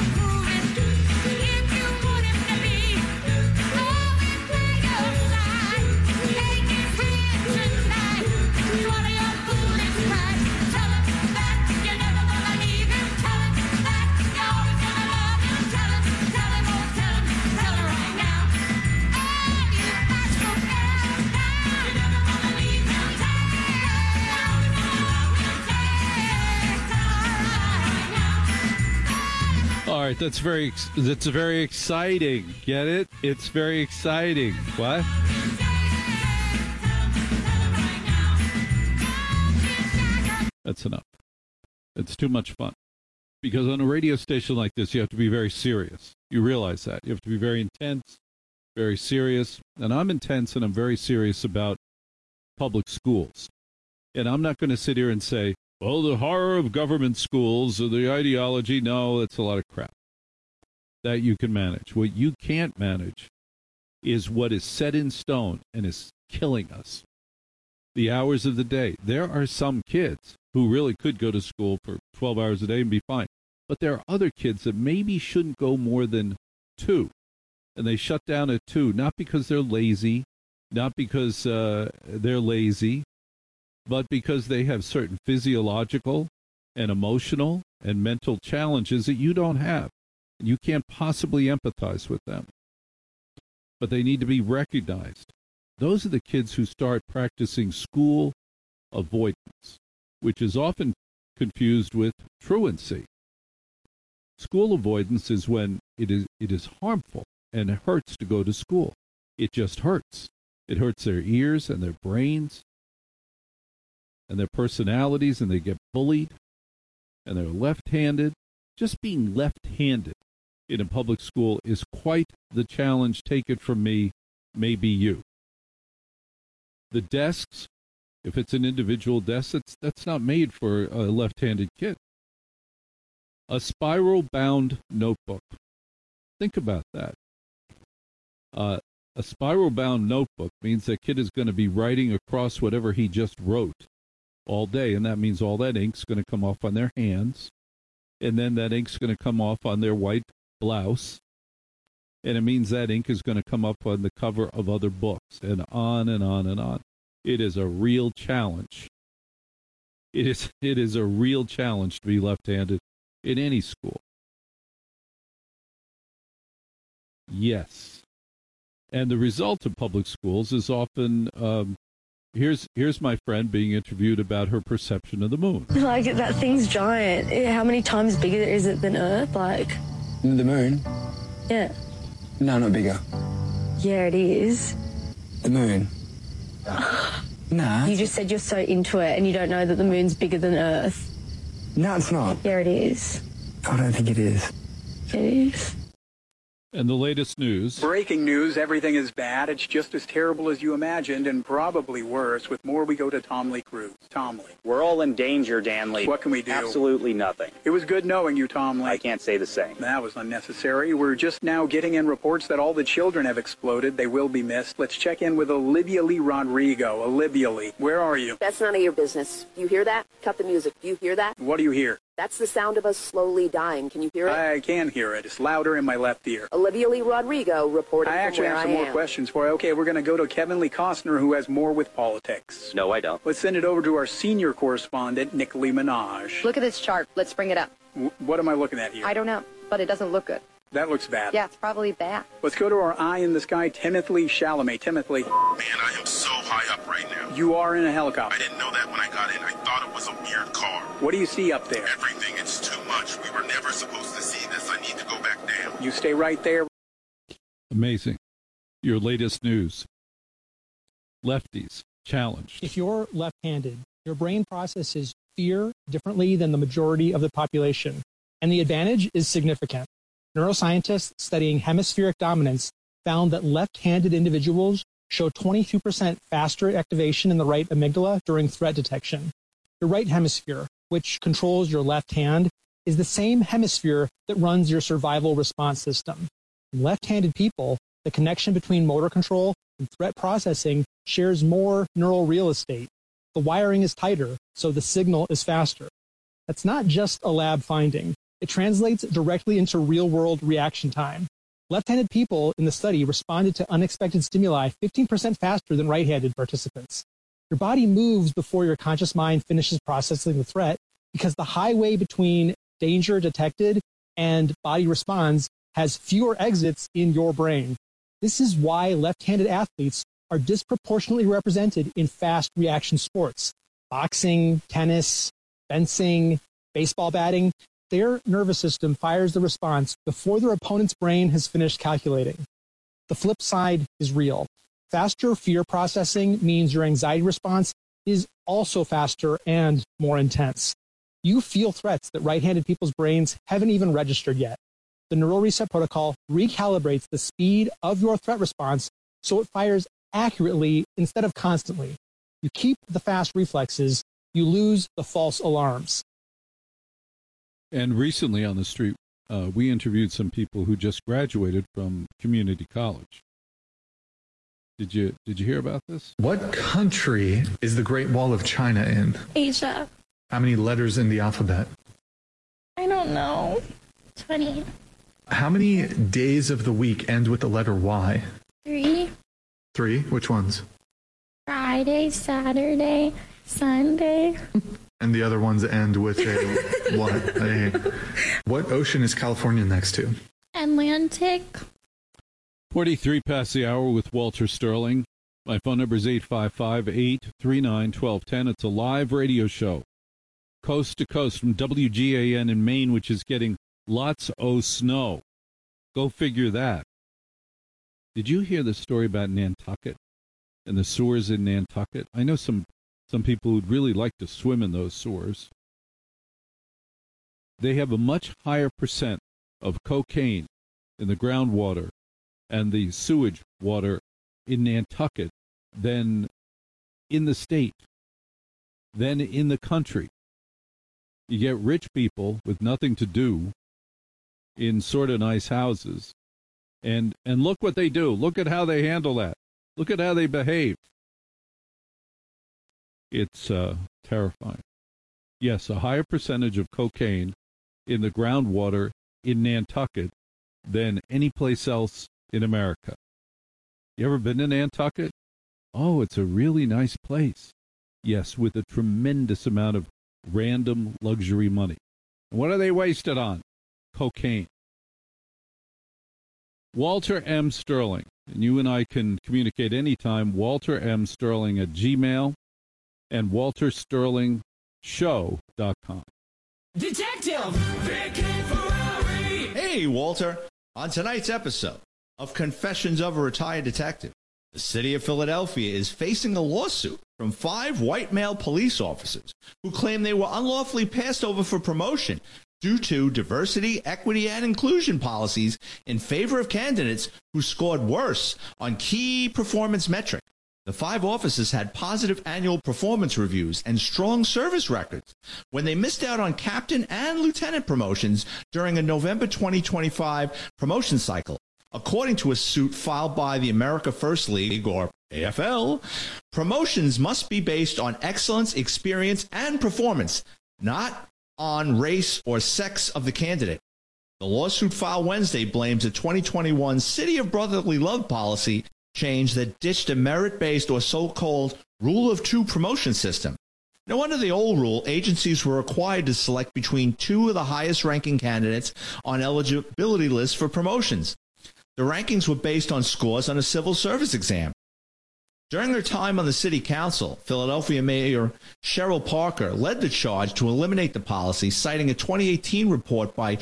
All right, that's very that's very exciting. Get it? It's very exciting. What? That's enough. It's too much fun. Because on a radio station like this, you have to be very serious. You realize that. You have to be very intense, very serious. And I'm intense and I'm very serious about public schools. And I'm not going to sit here and say, well, the horror of government schools or the ideology, no, that's a lot of crap that you can manage. What you can't manage is what is set in stone and is killing us. The hours of the day. There are some kids who really could go to school for twelve hours a day and be fine. But there are other kids that maybe shouldn't go more than two. And they shut down at two, not because they're lazy, not because uh, they're lazy, but because they have certain physiological and emotional and mental challenges that you don't have. And you can't possibly empathize with them. But they need to be recognized. Those are the kids who start practicing school avoidance, which is often confused with truancy. School avoidance is when it is it is harmful and it hurts to go to school. It just hurts. It hurts their ears and their brains and their personalities, and they get bullied, and they're left-handed. Just being left-handed in a public school is quite the challenge. Take it from me, maybe you. The desks, if it's an individual desk, that's, that's not made for a left-handed kid. A spiral-bound notebook. Think about that. Uh, a spiral-bound notebook means that kid is going to be writing across whatever he just wrote all day, and that means all that ink's going to come off on their hands, and then that ink's going to come off on their white blouse, and it means that ink is going to come up on the cover of other books, and on and on and on. It is a real challenge. It is, it is a real challenge to be left-handed in any school. Yes. And the result of public schools is often, um, here's here's my friend being interviewed about her perception of the moon. Like, that thing's giant. Yeah, how many times bigger is it than Earth? Like, The moon? yeah. No, not bigger. Yeah, it is. The moon? Nah. You just said you're so into it and you don't know that the moon's bigger than Earth. No, it's not. Yeah, it is. I don't think it is. It is. And the latest news. Breaking news, everything is bad. It's just as terrible as you imagined and probably worse. With more, we go to Tom Lee Cruz. Tom Lee. We're all in danger, Dan Lee. What can we do? Absolutely nothing. It was good knowing you, Tom Lee. I can't say the same. That was unnecessary. We're just now getting in reports that all the children have exploded. They will be missed. Let's check in with Olivia Lee Rodrigo. Olivia Lee, where are you? That's none of your business. You hear that? Cut the music. Do you hear that? What do you hear? That's the sound of us slowly dying. Can you hear it? I can hear it. It's louder in my left ear. Olivia Lee Rodrigo reporting I from actually where have some I more am. questions for you. Okay, we're going to go to Kevin Lee Costner, who has more with politics. No, I don't. Let's send it over to our senior correspondent, Nick Lee Minaj. Look at this chart. Let's bring it up. W- what am I looking at here? I don't know, but it doesn't look good. That looks bad. Yeah, it's probably bad. Let's go to our eye in the sky, Timothy Chalamet. Timothy. Man, I am so high up right now. You are in a helicopter. I didn't know that when I got in. I thought it was a weird car. What do you see up there? Everything. It's too much. We were never supposed to see this. I need to go back down. You stay right there. Amazing. Your latest news. Lefties challenged. If you're left-handed, your brain processes fear differently than the majority of the population, and the advantage is significant. Neuroscientists studying hemispheric dominance found that left-handed individuals show twenty-two percent faster activation in the right amygdala during threat detection. The right hemisphere, which controls your left hand, is the same hemisphere that runs your survival response system. In left-handed people, the connection between motor control and threat processing shares more neural real estate. The wiring is tighter, so the signal is faster. That's not just a lab finding. It translates directly into real-world reaction time. Left-handed people in the study responded to unexpected stimuli fifteen percent faster than right-handed participants. Your body moves before your conscious mind finishes processing the threat because the highway between danger detected and body responds has fewer exits in your brain. This is why left-handed athletes are disproportionately represented in fast reaction sports. Boxing, tennis, fencing, baseball batting. Their nervous system fires the response before their opponent's brain has finished calculating. The flip side is real. Faster fear processing means your anxiety response is also faster and more intense. You feel threats that right-handed people's brains haven't even registered yet. The neural reset protocol recalibrates the speed of your threat response so it fires accurately instead of constantly. You keep the fast reflexes, you lose the false alarms. And recently on the street, uh, we interviewed some people who just graduated from community college. Did you did you hear about this? What country is the Great Wall of China in? Asia. How many letters in the alphabet? I don't know. twenty. How many days of the week end with the letter Y? Three. Three? Which ones? Friday, Saturday, Sunday. And the other ones end with a what? A, what ocean is California next to? Atlantic. forty-three past the hour with Walter Sterling. My phone number is eight five five, eight three nine, one two one zero. It's a live radio show, coast to coast from W G A N in Maine, which is getting lots of snow. Go figure that. Did you hear the story about Nantucket? and the sewers in Nantucket. I know some, some people who'd really like to swim in those sewers. They have a much higher percent of cocaine in the groundwater and the sewage water in Nantucket than in the state, than in the country. You get rich people with nothing to do in sort of nice houses. And and look what they do. Look at how they handle that. Look at how they behave. It's uh, terrifying. Yes, a higher percentage of cocaine in the groundwater in Nantucket than any place else in America. You ever been to Nantucket? Oh, it's a really nice place. Yes, with a tremendous amount of random luxury money. And what are they wasted on? Cocaine. Walter M. Sterling, and you and I can communicate anytime, Walter M. Sterling at Gmail and walter sterling show dot com. Detective Vicky Ferrari! Hey, Walter. On tonight's episode of Confessions of a Retired Detective, the city of Philadelphia is facing a lawsuit from five white male police officers who claim they were unlawfully passed over for promotion due to diversity, equity, and inclusion policies in favor of candidates who scored worse on key performance metrics. The five officers had positive annual performance reviews and strong service records when they missed out on captain and lieutenant promotions during a November twenty twenty-five promotion cycle. According to a suit filed by the America First League, or A F L, promotions must be based on excellence, experience, and performance, not on race or sex of the candidate. The lawsuit filed Wednesday blames a twenty twenty-one City of Brotherly Love policy change that ditched a merit-based or so-called rule of two promotion system. Now, under the old rule, agencies were required to select between two of the highest-ranking candidates on eligibility lists for promotions. The rankings were based on scores on a civil service exam. During her time on the city council, Philadelphia Mayor Cheryl Parker led the charge to eliminate the policy, citing a twenty eighteen report by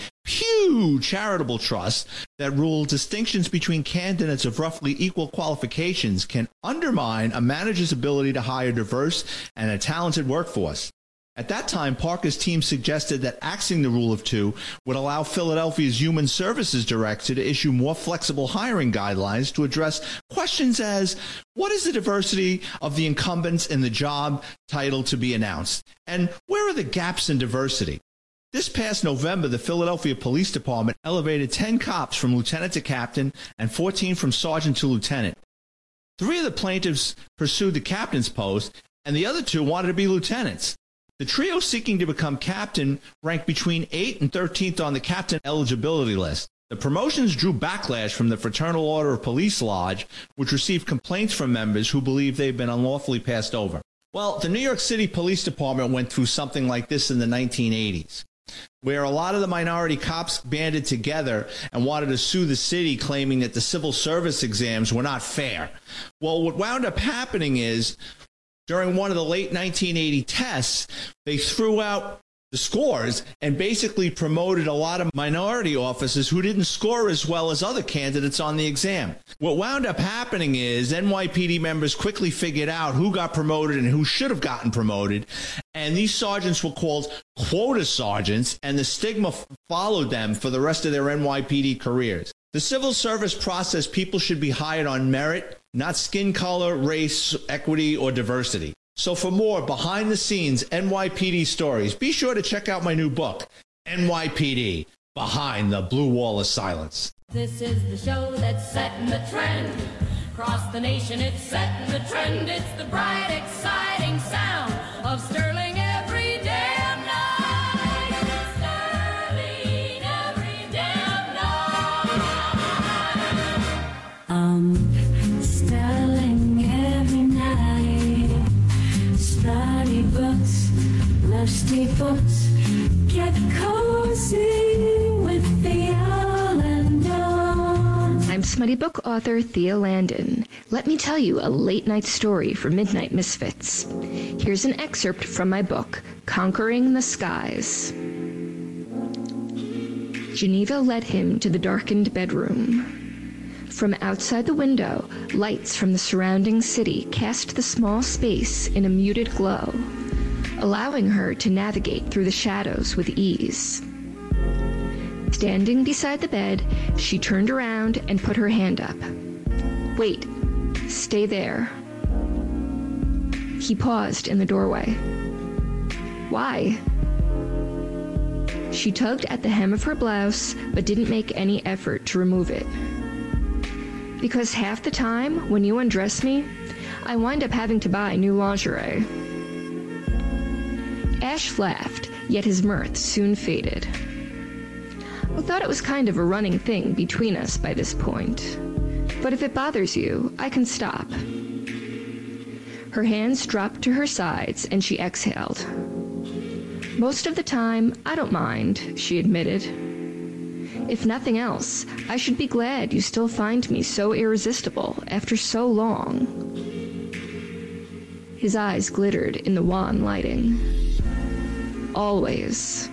Pew Charitable Trust that ruled distinctions between candidates of roughly equal qualifications can undermine a manager's ability to hire diverse and a talented workforce. At that time, Parker's team suggested that axing the rule of two would allow Philadelphia's Human Services Director to issue more flexible hiring guidelines to address questions as, what is the diversity of the incumbents in the job title to be announced? And where are the gaps in diversity? This past November, the Philadelphia Police Department elevated ten cops from lieutenant to captain and fourteen from sergeant to lieutenant. Three of the plaintiffs pursued the captain's post, and the other two wanted to be lieutenants. The trio seeking to become captain ranked between eighth and thirteenth on the captain eligibility list. The promotions drew backlash from the Fraternal Order of Police Lodge, which received complaints from members who believe they've been unlawfully passed over. Well, the New York City Police Department went through something like this in the nineteen eighties, where a lot of the minority cops banded together and wanted to sue the city, claiming that the civil service exams were not fair. Well, what wound up happening is, during one of the late nineteen eighty tests, they threw out the scores and basically promoted a lot of minority officers who didn't score as well as other candidates on the exam. What wound up happening is N Y P D members quickly figured out who got promoted and who should have gotten promoted, and these sergeants were called quota sergeants, and the stigma followed them for the rest of their N Y P D careers. The civil service process, people should be hired on merit, not skin color, race, equity, or diversity. So for more behind-the-scenes N Y P D stories, be sure to check out my new book, N Y P D, Behind the Blue Wall of Silence. This is the show that's setting the trend. Across the nation, it's setting the trend. It's the bright, exciting sound of Sterling every damn night. Sterling every damn night. Um, Sterling every night. Study books, lusty books. Get cozy with the all and on. I'm Smutty Book author Thea Landon. Let me tell you a late-night story for Midnight Misfits. Here's an excerpt from my book, Conquering the Skies. Geneva led him to the darkened bedroom. From outside the window, lights from the surrounding city cast the small space in a muted glow, allowing her to navigate through the shadows with ease. Standing beside the bed, she turned around and put her hand up. "Wait, stay there." He paused in the doorway. "Why?" She tugged at the hem of her blouse, but didn't make any effort to remove it. "Because half the time, when you undress me, I wind up having to buy new lingerie." Ash laughed, yet his mirth soon faded. "I thought it was kind of a running thing between us by this point. But if it bothers you, I can stop." Her hands dropped to her sides, and she exhaled. "Most of the time, I don't mind," she admitted. "If nothing else, I should be glad you still find me so irresistible after so long." His eyes glittered in the wan lighting. "Always."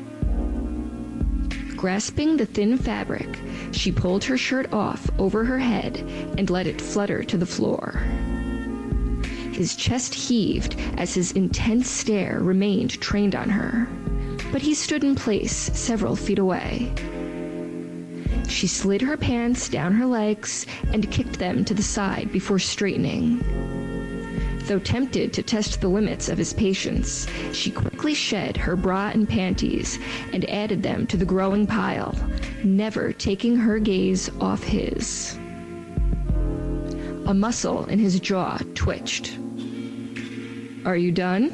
Grasping the thin fabric, she pulled her shirt off over her head and let it flutter to the floor. His chest heaved as his intense stare remained trained on her, but he stood in place several feet away. She slid her pants down her legs and kicked them to the side before straightening. Though tempted to test the limits of his patience, she quickly shed her bra and panties and added them to the growing pile, never taking her gaze off his. A muscle in his jaw twitched. "Are you done?"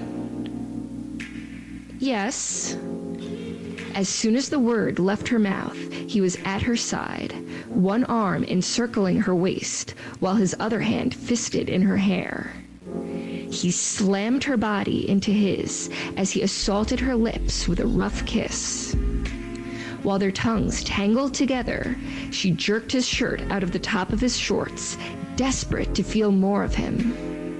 "Yes." As soon as the word left her mouth, he was at her side, one arm encircling her waist, while his other hand fisted in her hair. He slammed her body into his as he assaulted her lips with a rough kiss. While their tongues tangled together, she jerked his shirt out of the top of his shorts, desperate to feel more of him.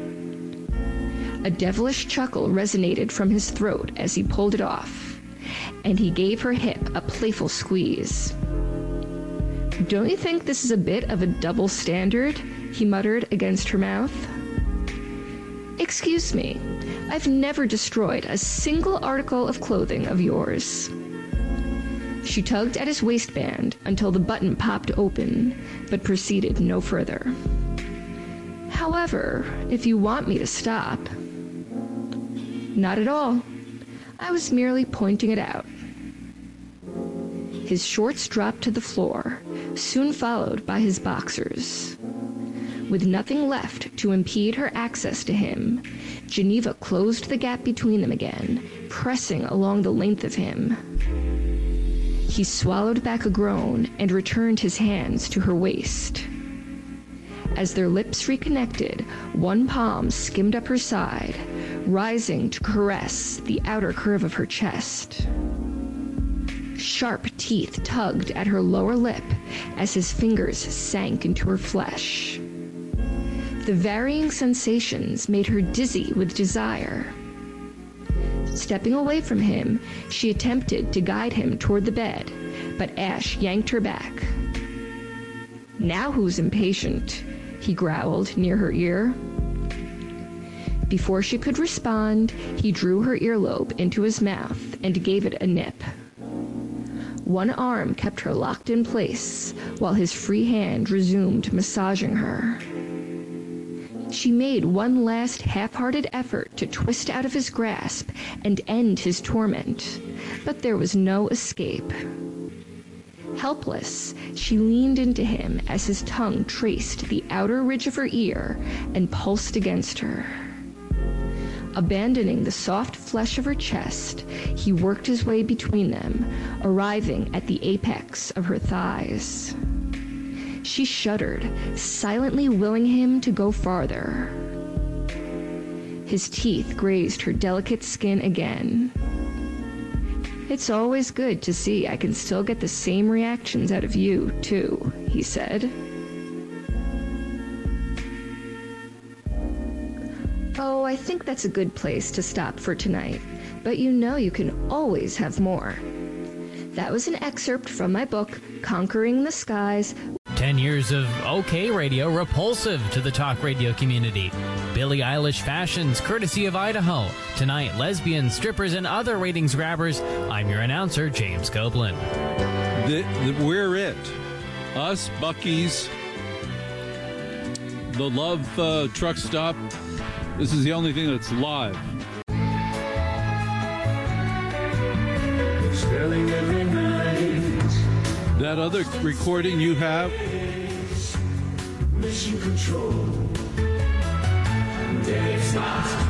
A devilish chuckle resonated from his throat as he pulled it off, and he gave her hip a playful squeeze. "Don't you think this is a bit of a double standard?" he muttered against her mouth. "Excuse me, I've never destroyed a single article of clothing of yours." She tugged at his waistband until the button popped open, but proceeded no further. "However, if you want me to stop..." "Not at all. I was merely pointing it out." His shorts dropped to the floor, soon followed by his boxers. With nothing left to impede her access to him, Geneva closed the gap between them again, pressing along the length of him. He swallowed back a groan and returned his hands to her waist. As their lips reconnected, one palm skimmed up her side, rising to caress the outer curve of her chest. Sharp teeth tugged at her lower lip as his fingers sank into her flesh. The varying sensations made her dizzy with desire. Stepping away from him, she attempted to guide him toward the bed, but Ash yanked her back. "Now who's impatient?" he growled near her ear. Before she could respond, he drew her earlobe into his mouth and gave it a nip. One arm kept her locked in place, while his free hand resumed massaging her. She made one last half-hearted effort to twist out of his grasp and end his torment, but there was no escape. Helpless, she leaned into him as his tongue traced the outer ridge of her ear and pulsed against her. Abandoning the soft flesh of her chest, he worked his way between them, arriving at the apex of her thighs. She shuddered, silently willing him to go farther. His teeth grazed her delicate skin again. "It's always good to see I can still get the same reactions out of you, too," he said. "Oh, I think that's a good place to stop for tonight, but you know you can always have more." That was an excerpt from my book, Conquering the Skies. ten ten years of OK Radio repulsive to the talk radio community. Billie Eilish fashions, courtesy of Idaho. Tonight, lesbians, strippers, and other ratings grabbers. I'm your announcer, James Copeland. The, the, we're it. Us, Buc-ee's, the Love uh, truck stop. This is the only thing that's live. That other recording you have? Mission Control. Dave Scott.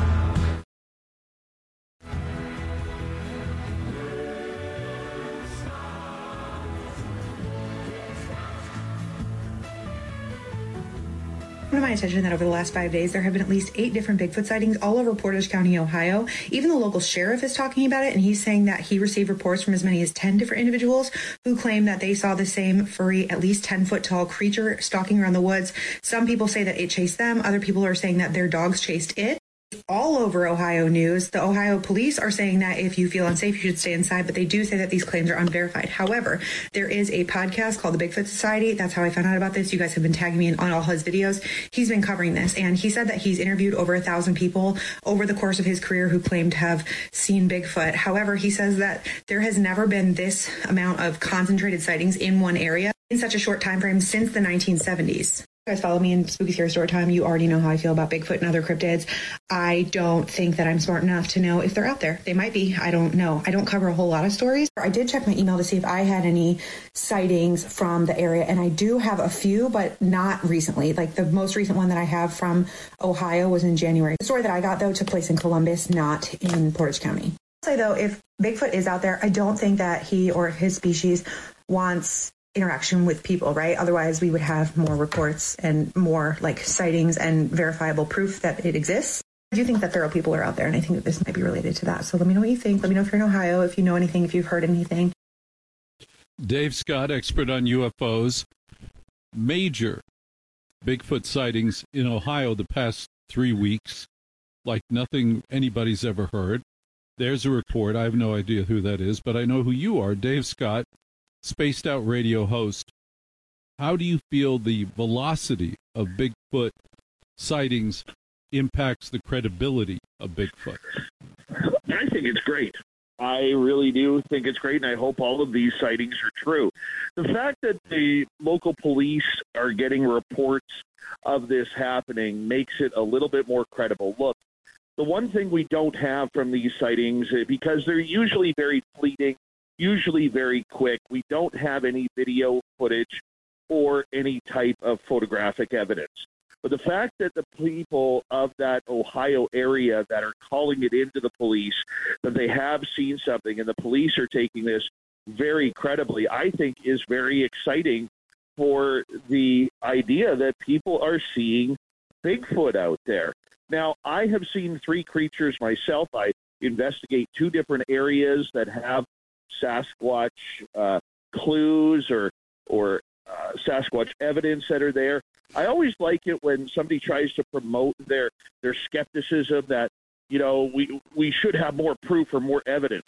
Come to my attention that over the last five days, there have been at least eight different Bigfoot sightings all over Portage County, Ohio. Even the local sheriff is talking about it, and he's saying that he received reports from as many as ten different individuals who claim that they saw the same furry, at least ten-foot tall creature stalking around the woods. Some people say that it chased them. Other people are saying that their dogs chased it. All over Ohio news, the Ohio police are saying that if you feel unsafe, you should stay inside, but they do say that these claims are unverified. However, there is a podcast called the Bigfoot Society. That's how I found out about this. You guys have been tagging me in on all his videos. He's been covering this, and he said that he's interviewed over a thousand people over the course of his career who claim to have seen Bigfoot. However, he says that there has never been this amount of concentrated sightings in one area in such a short time frame since the nineteen seventies. You guys follow me in Spooky Scary Story Time. You already know how I feel about Bigfoot and other cryptids. I don't think that I'm smart enough to know if they're out there. They might be. I don't know. I don't cover a whole lot of stories. I did check my email to see if I had any sightings from the area, and I do have a few, but not recently. Like the most recent one that I have from Ohio was in January. The story that I got, though, took place in Columbus, not in Portage County. I'll say, though, if Bigfoot is out there, I don't think that he or his species wants interaction with people, right? Otherwise, we would have more reports and more like sightings and verifiable proof that it exists. I do think that feral people are out there, and I think that this might be related to that. So let me know what you think. Let me know if you're in Ohio, if you know anything, if you've heard anything. Dave Scott, expert on U F Os. Major Bigfoot sightings in Ohio the past three weeks, like nothing anybody's ever heard. There's a report. I have no idea who that is, but I know who you are, Dave Scott, spaced out radio host. How do you feel the velocity of Bigfoot sightings impacts the credibility of Bigfoot? I think it's great. I really do think it's great, and I hope all of these sightings are true. The fact that the local police are getting reports of this happening makes it a little bit more credible. Look, the one thing we don't have from these sightings, because they're usually very fleeting, usually very quick, we don't have any video footage or any type of photographic evidence. But the fact that the people of that Ohio area that are calling it into the police, that they have seen something and the police are taking this very credibly, I think is very exciting for the idea that people are seeing Bigfoot out there. Now, I have seen three creatures myself. I investigate two different areas that have Sasquatch uh, clues or or uh, Sasquatch evidence that are there. I always like it when somebody tries to promote their their skepticism that, you know, we we should have more proof or more evidence.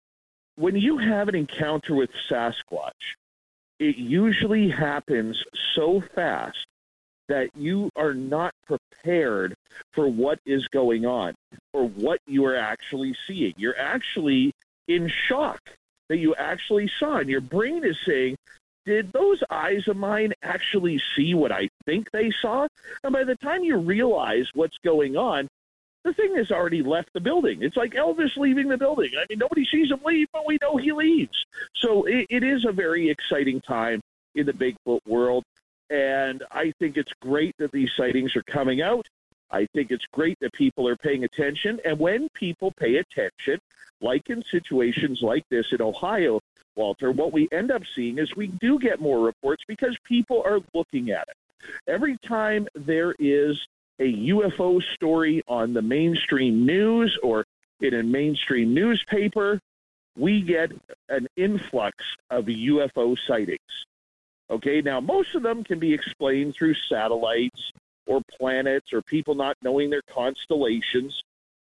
When you have an encounter with Sasquatch, it usually happens so fast that you are not prepared for what is going on or what you are actually seeing. You're actually in shock that you actually saw, and your brain is saying, did those eyes of mine actually see what I think they saw? And by the time you realize what's going on, the thing has already left the building. It's like Elvis leaving the building. I mean, nobody sees him leave, but we know he leaves. So it, it is a very exciting time in the Bigfoot world, and I think it's great that these sightings are coming out. I think it's great that people are paying attention, and when people pay attention, like in situations like this in Ohio, Walter, what we end up seeing is we do get more reports because people are looking at it. Every time there is a U F O story on the mainstream news or in a mainstream newspaper, we get an influx of U F O sightings. Okay, now most of them can be explained through satellites or planets or people not knowing their constellations.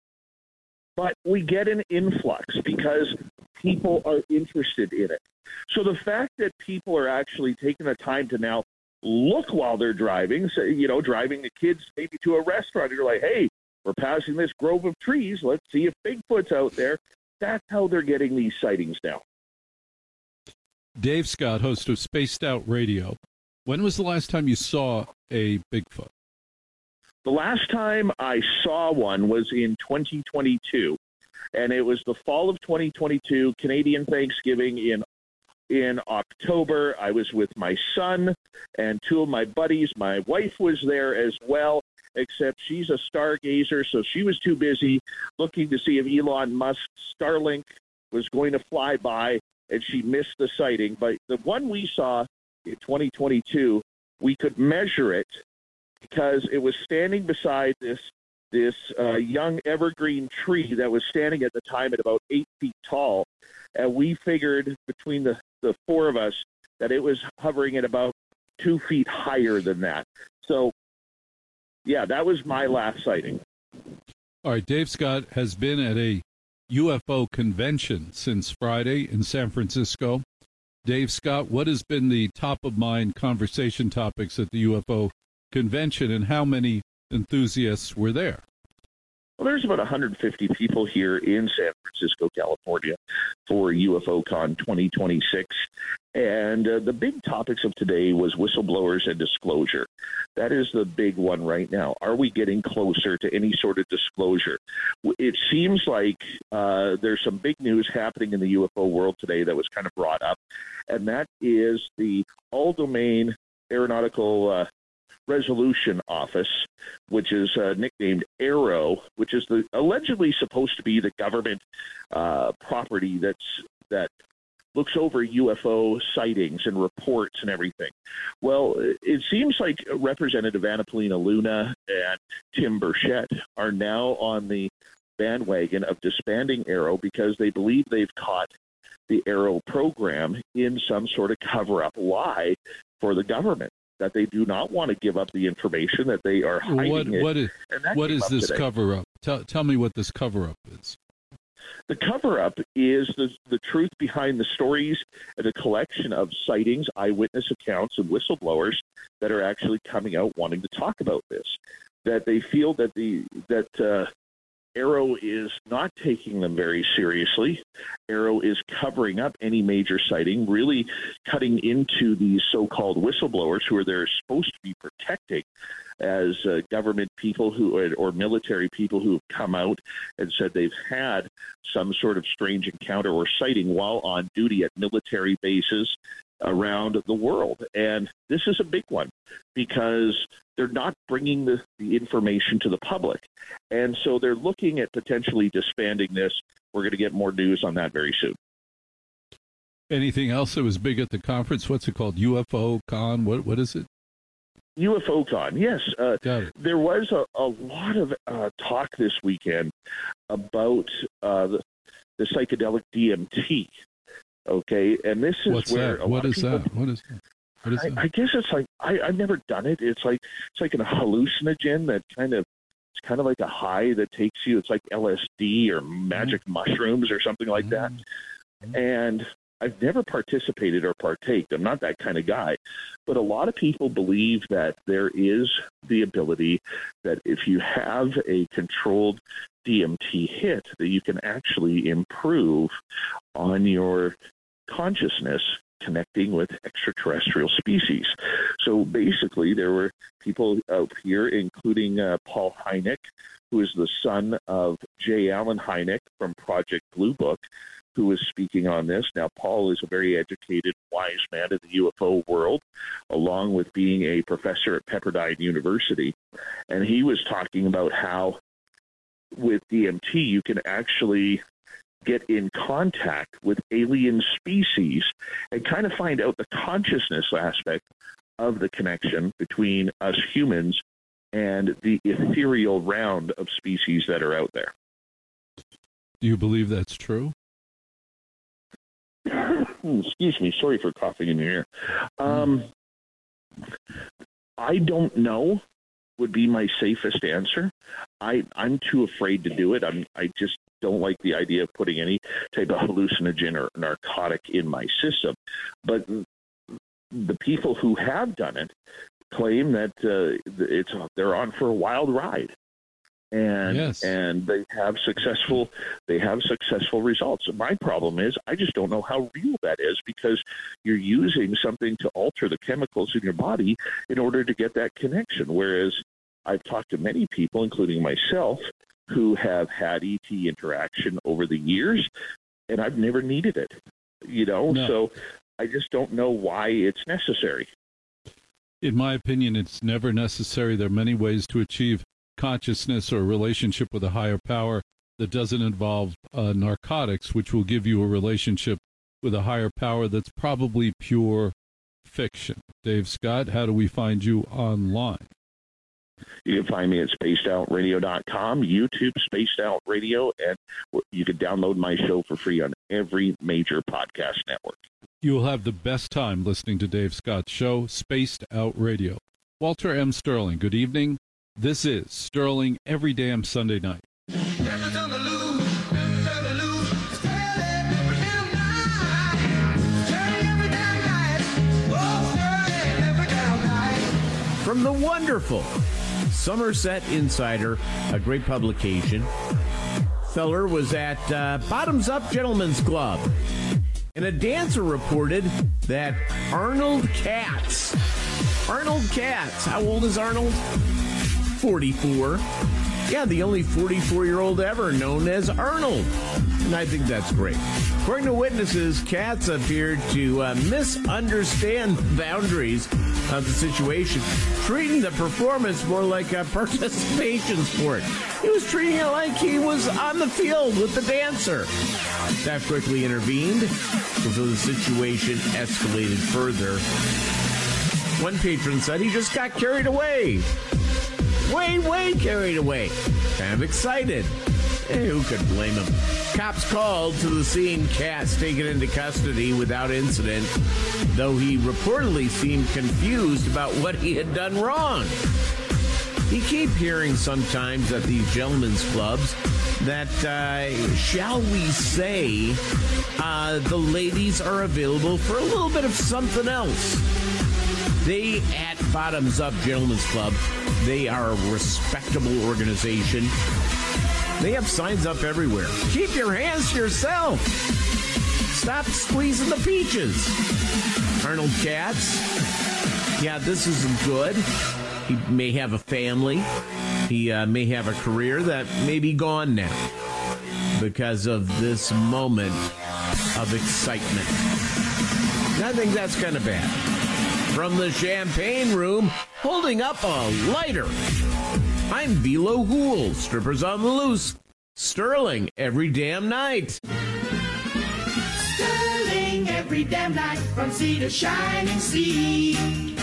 But we get an influx because people are interested in it. So the fact that people are actually taking the time to now look while they're driving, say, you know, driving the kids maybe to a restaurant. You're like, hey, we're passing this grove of trees. Let's see if Bigfoot's out there. That's how they're getting these sightings now. Dave Scott, host of Spaced Out Radio. When was the last time you saw a Bigfoot? The last time I saw one was in twenty twenty-two, and it was the fall of twenty twenty-two, Canadian Thanksgiving in in October. I was with my son and two of my buddies. My wife was there as well, except she's a stargazer, so she was too busy looking to see if Elon Musk's Starlink was going to fly by, and she missed the sighting. But the one we saw in twenty twenty-two, we could measure it because it was standing beside this this uh, young evergreen tree that was standing at the time at about eight feet tall. And we figured between the, the four of us that it was hovering at about two feet higher than that. So, yeah, that was my last sighting. All right, Dave Scott has been at a U F O convention since Friday in San Francisco. Dave Scott, what has been the top-of-mind conversation topics at the U F O convention, and how many enthusiasts were there? Well, there's about one hundred fifty people here in San Francisco, California, for U F O Con twenty twenty-six. And uh, the big topics of today was whistleblowers and disclosure. That is the big one right now. Are we getting closer to any sort of disclosure? It seems like uh, there's some big news happening in the U F O world today that was kind of brought up, and that is the All-Domain Aeronautical uh, Resolution Office, which is uh, nicknamed AARO, which is the allegedly supposed to be the government uh, property that's that looks over U F O sightings and reports and everything. Well, it seems like Representative Anna Paulina Luna and Tim Burchett are now on the bandwagon of disbanding AARO because they believe they've caught the AARO program in some sort of cover-up lie for the government, that they do not want to give up the information, that they are hiding what, it. What is, what is this today. cover-up? Tell, tell me what this cover-up is. The cover-up is the, the truth behind the stories and a collection of sightings, eyewitness accounts, and whistleblowers that are actually coming out wanting to talk about this. That they feel that the that uh, AARO is not taking them very seriously. AARO is covering up any major sighting, really cutting into these so-called whistleblowers who are they're supposed to be protecting as uh, government people who or, or military people who have come out and said they've had some sort of strange encounter or sighting while on duty at military bases around the world. And this is a big one because they're not bringing the, the information to the public. And so they're looking at potentially disbanding this. We're going to get more news on that very soon. Anything else that was big at the conference? What's it called? U F O Con? What What is it? U F O Con, yes. Uh, there was a, a lot of uh, talk this weekend about uh, the, the psychedelic D M T. Okay, and this is What's where that? a What lot is of people, that? What is that? What is I, that? I guess it's like I, I've never done it. It's like it's like a hallucinogen that kind of it's kind of like a high that takes you. It's like L S D or magic mm-hmm. mushrooms or something like that. Mm-hmm. And I've never participated or partaked. I'm not that kind of guy. But a lot of people believe that there is the ability that if you have a controlled D M T hit, that you can actually improve on your consciousness connecting with extraterrestrial species. So basically, there were people out here, including uh, Paul Hynek, who is the son of J. Allen Hynek from Project Blue Book, who is speaking on this. Now, Paul is a very educated, wise man in the U F O world, along with being a professor at Pepperdine University. And he was talking about how with D M T, you can actually get in contact with alien species and kind of find out the consciousness aspect of the connection between us humans and the ethereal round of species that are out there. Do you believe that's true? Excuse me. Sorry for coughing in your ear. Um, I don't know would be my safest answer. I, I'm too afraid to do it. I'm, I just don't like the idea of putting any type of hallucinogen or narcotic in my system. But the people who have done it claim that uh, it's they're on for a wild ride, and Yes. and they have successful they have successful results. My problem is I just don't know how real that is, because you're using something to alter the chemicals in your body in order to get that connection. Whereas I've talked to many people, including myself, who have had E T interaction over the years, and I've never needed it. You know, No. so I just don't know why it's necessary. In my opinion, it's never necessary. There are many ways to achieve consciousness or a relationship with a higher power that doesn't involve uh, narcotics, which will give you a relationship with a higher power that's probably pure fiction. Dave Scott, how do we find you online? You can find me at spaced out radio dot com, YouTube, Spaced Out Radio, and you can download my show for free on every major podcast network. You will have the best time listening to Dave Scott's show, Spaced Out Radio. Walter M. Sterling, good evening. This is Sterling every damn Sunday night. From the wonderful Somerset Insider, a great publication, Feller was at uh, Bottoms Up Gentlemen's Club, and a dancer reported that Arnold Katz, Arnold Katz, how old is Arnold? forty-four. Yeah, the only forty-four-year-old ever known as Arnold. And I think that's great. According to witnesses, Katz appeared to uh, misunderstand the boundaries of the situation, treating the performance more like a participation sport. He was treating it like he was on the field with the dancer. Staff quickly intervened before the situation escalated further. One patron said he just got carried away. Way, way carried away. Kind of excited. Hey, who could blame him? Cops called to the scene. Katz taken into custody without incident, though he reportedly seemed confused about what he had done wrong. You keep hearing sometimes at these gentlemen's clubs that, uh, shall we say, uh, the ladies are available for a little bit of something else. They, at Bottoms Up Gentlemen's Club, they are a respectable organization. They have signs up everywhere. Keep your hands to yourself. Stop squeezing the peaches. Arnold Katz, yeah, this isn't good. He may have a family. He uh, may have a career that may be gone now because of this moment of excitement. I think that's kind of bad. From the champagne room, holding up a lighter, I'm Velo Hool, strippers on the loose. Sterling every damn night. Sterling every damn night, from sea to shining sea.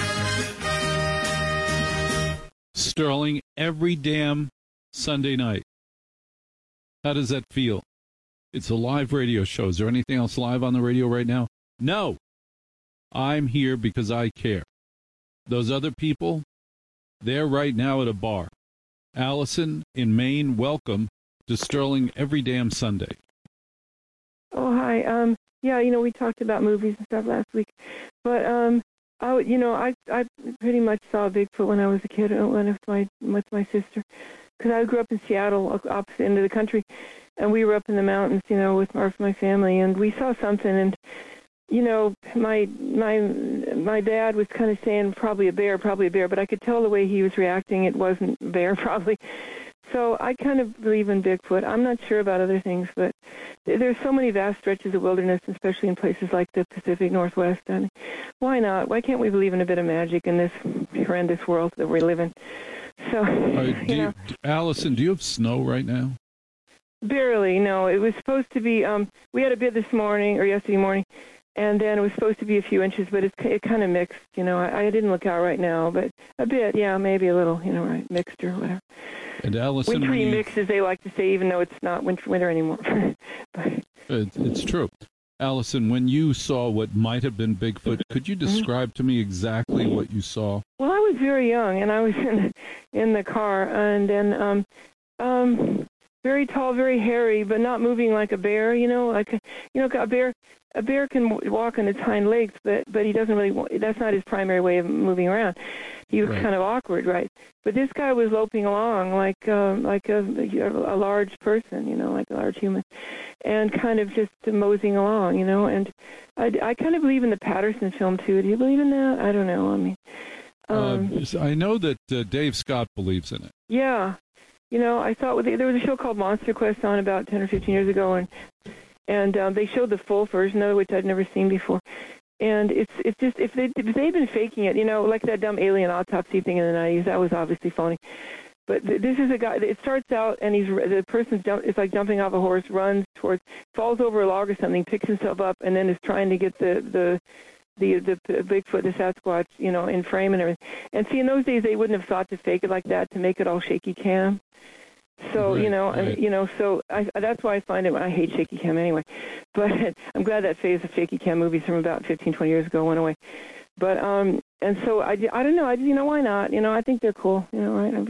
Sterling every damn Sunday night. How does that feel? It's a live radio show. Is there anything else live on the radio right now? No. I'm here because I care. Those other people, they're right now at a bar. Allison in Maine, welcome to Sterling every damn Sunday. Oh, hi. Um, yeah, you know, we talked about movies and stuff last week, but um, I, you know, I I pretty much saw Bigfoot when I was a kid. I went with my with my sister, because I grew up in Seattle, opposite end of the country, and we were up in the mountains, you know, with our my family, and we saw something, and you know, my my my dad was kind of saying probably a bear, probably a bear, but I could tell the way he was reacting, it wasn't a bear, probably. So I kind of believe in Bigfoot. I'm not sure about other things, but there's so many vast stretches of wilderness, especially in places like the Pacific Northwest. And why not? Why can't we believe in a bit of magic in this horrendous world that we live in? So, Uh, do you know. you, Allison, do you have snow right now? Barely, no. It was supposed to be, um, we had a bit this morning, or yesterday morning, and then it was supposed to be a few inches, but it, it kind of mixed, you know. I, I didn't look out right now, but a bit, yeah, maybe a little, you know, right, mixed or whatever. And Allison, Wintry when you- mix, as they like to say, even though it's not winter, winter anymore. But, It, it's true. Allison, when you saw what might have been Bigfoot, could you describe to me exactly what you saw? well, I was very young, and I was in in the car, and then um, um, very tall, very hairy, but not moving like a bear. You know, like a, you know, a bear. A bear can w- walk on its hind legs, but but he doesn't really. wa- That's not his primary way of moving around. He was Right. kind of awkward, right? But this guy was loping along like uh, like a, a large person, you know, like a large human, and kind of just moseying along, you know. And I, I kind of believe in the Patterson film too. Do you believe in that? I don't know. I mean, um, uh, I know that uh, Dave Scott believes in it. yeah, you know, I thought there was a show called Monster Quest on about ten or fifteen years ago, and and um, they showed the full version of it, which I'd never seen before. And it's it's just if they if they've been faking it, you know, like that dumb alien autopsy thing in the nineties, that was obviously phony. But th- this is a guy. It starts out and he's the person's jump. It's like jumping off a horse, runs towards, falls over a log or something, picks himself up, and then is trying to get the the the the, the Bigfoot, the Sasquatch, you know, in frame and everything. And see, in those days they wouldn't have thought to fake it like that, to make it all shaky cam. So Right, you know, I right. you know, so I, that's why I find it. I hate shaky cam anyway, but I'm glad that phase of shaky cam movies from about fifteen, twenty years ago went away. But um, and so I, I don't know. I you know why not? You know, I think they're cool. You know, right?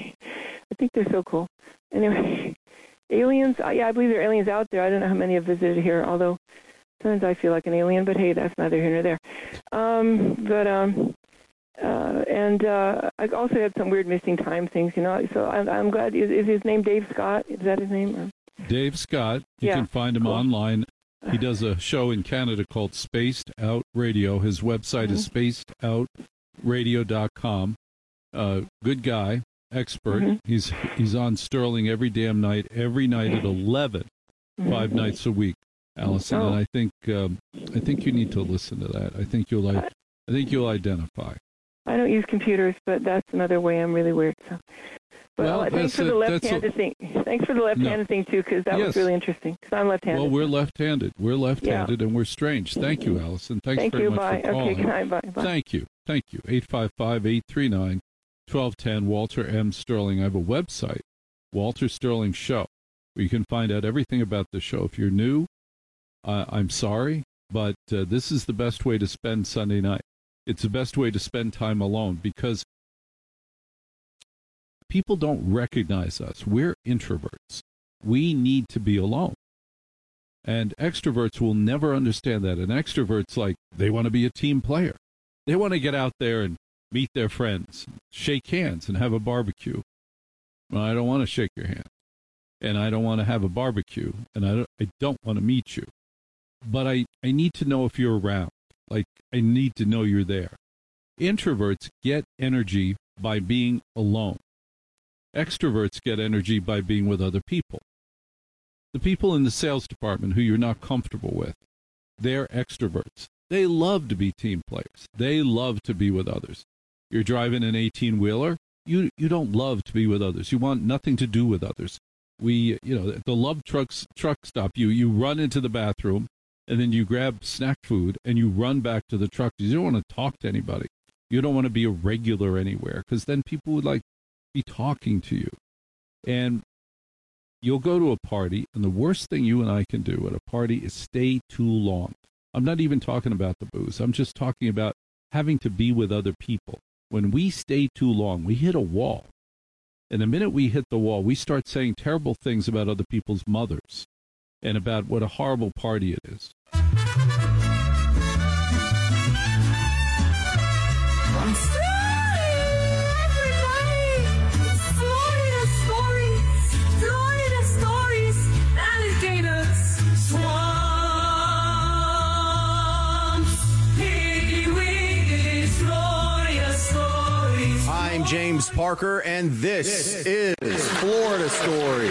I think they're so cool. Anyway, aliens. I, yeah, I believe there are aliens out there. I don't know how many have visited here. Although sometimes I feel like an alien, but hey, that's neither here nor there. Um, but um. Uh, and uh, I also had some weird missing time things, you know. So I'm, I'm glad. Is, is his name Dave Scott? Is that his name? Or? Dave Scott. You Yeah, can find him cool. online. He does a show in Canada called Spaced Out Radio. His website is spaced out radio dot com. Uh, good guy, expert. Mhm. He's he's on Sterling every damn night, every night at eleven, five nights a week, Allison. Oh. And I think um, I think you need to listen to that. I think you'll I, I think you'll identify. I don't use computers, but that's another way I'm really weird. So, but Well, uh, thanks that's for the a- that's left-handed a- thing. Thanks for the left-handed thing too, because that Yes. was really interesting. Because I'm left-handed. Well, we're left-handed. We're left-handed, and we're strange. Thank you, Allison. Thanks Thank very you. much Bye. for Okay. calling. Good night. Bye. Bye. Thank you. Thank you. eight five five, eight three nine, one two one zero, Walter M. Sterling. I have a website, Walter Sterling Show, where you can find out everything about the show. If you're new, uh, I'm sorry, but uh, this is the best way to spend Sunday night. It's the best way to spend time alone because people don't recognize us. We're introverts. We need to be alone. And extroverts will never understand that. And extroverts, like, they want to be a team player. They want to get out there and meet their friends, shake hands, and have a barbecue. Well, I don't want to shake your hand. And I don't want to have a barbecue. And I don't, I don't want to meet you. But I, I need to know if you're around. Like, I need to know you're there. Introverts get energy by being alone. Extroverts get energy by being with other people. The people in the sales department who you're not comfortable with, they're extroverts. They love to be team players. They love to be with others. You're driving an eighteen-wheeler, you you don't love to be with others. You want nothing to do with others. We, you know, the love trucks truck stop, you you run into the bathroom, and then you grab snack food, and you run back to the truck. You don't want to talk to anybody. You don't want to be a regular anywhere, because then people would, like, be talking to you. And you'll go to a party, and the worst thing you and I can do at a party is stay too long. I'm not even talking about the booze. I'm just talking about having to be with other people. When we stay too long, we hit a wall. And the minute we hit the wall, we start saying terrible things about other people's mothers and about what a horrible party it is. Florida stories, Florida stories, alligators, swamps, piggy wiggies, Florida stories. I'm James Parker, and this is Florida Story.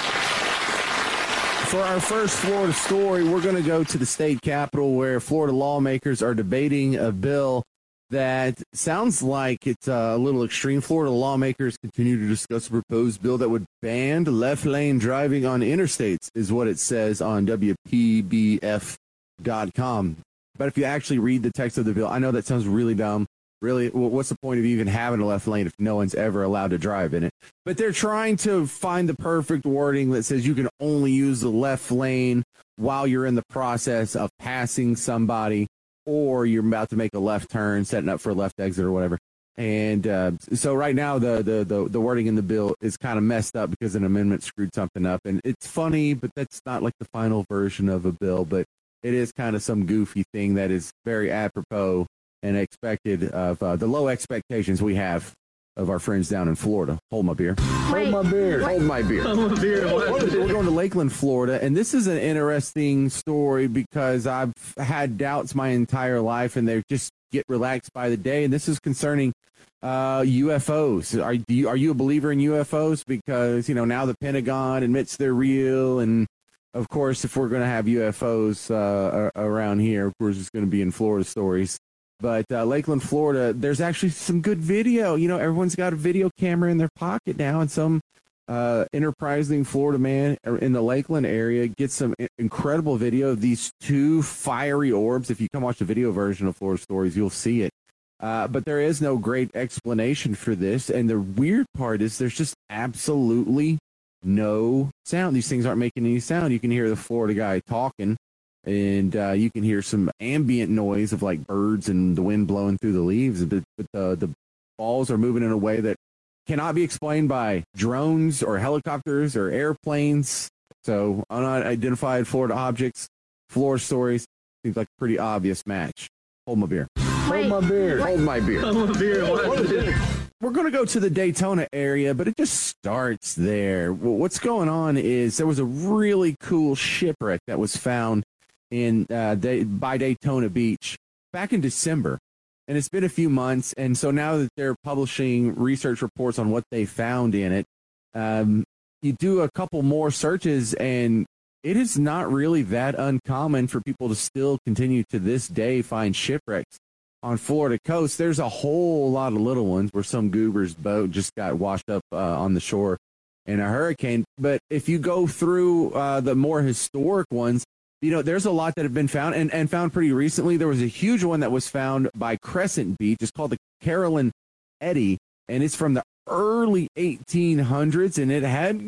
For our first Florida story, we're going to go to the state capitol where Florida lawmakers are debating a bill that sounds like it's uh, a little extreme. Florida lawmakers continue to discuss a proposed bill that would ban left-lane driving on interstates, is what it says on W P B F dot com. But if you actually read the text of the bill, I know that sounds really dumb. Really, what's the point of even having a left lane if no one's ever allowed to drive in it? But they're trying to find the perfect wording that says you can only use the left lane while you're in the process of passing somebody, or you're about to make a left turn, setting up for a left exit or whatever. And uh, so right now the, the, the, the wording in the bill is kind of messed up because an amendment screwed something up. And it's funny, but that's not like the final version of a bill. But it is kind of some goofy thing that is very apropos and expected of uh, the low expectations we have of our friends down in Florida. Hold my beer. Wait, Hold my beer. what? Hold my beer. Hold my beer. What? We're going to Lakeland, Florida, and this is an interesting story because I've had doubts my entire life, and they just get relaxed by the day. And this is concerning uh, U F Os. Are do you, are you a believer in U F Os? Because, you know, now the Pentagon admits they're real, and of course, if we're going to have U F Os uh, around here, of course, it's going to be in Florida stories. But uh, Lakeland, Florida, there's actually some good video. You know, everyone's got a video camera in their pocket now, and some uh, enterprising Florida man in the Lakeland area gets some incredible video of these two fiery orbs. If you come watch the video version of Florida Stories, you'll see it. Uh, but there is no great explanation for this. And the weird part is there's just absolutely no sound. These things aren't making any sound. You can hear the Florida guy talking. And uh, you can hear some ambient noise of like birds and the wind blowing through the leaves. But, but the, the balls are moving in a way that cannot be explained by drones or helicopters or airplanes. So unidentified Florida objects, Florida Stories, seems like a pretty obvious match. Hold my beer. Wait, Hold my beer. what? Hold my beer. Hold my beer. What? We're going to go to the Daytona area, but it just starts there. Well, what's going on is there was a really cool shipwreck that was found in uh, Day, by Daytona Beach back in December, and it's been a few months. And so now that they're publishing research reports on what they found in it, um, you do a couple more searches, and it is not really that uncommon for people to still continue to this day find shipwrecks on Florida coast. There's a whole lot of little ones where some goober's boat just got washed up uh, on the shore in a hurricane. But if you go through uh, the more historic ones, you know, there's a lot that have been found and, and found pretty recently. There was a huge one that was found by Crescent Beach. It's called the Carolyn Eddy, and it's from the early eighteen hundreds, and it had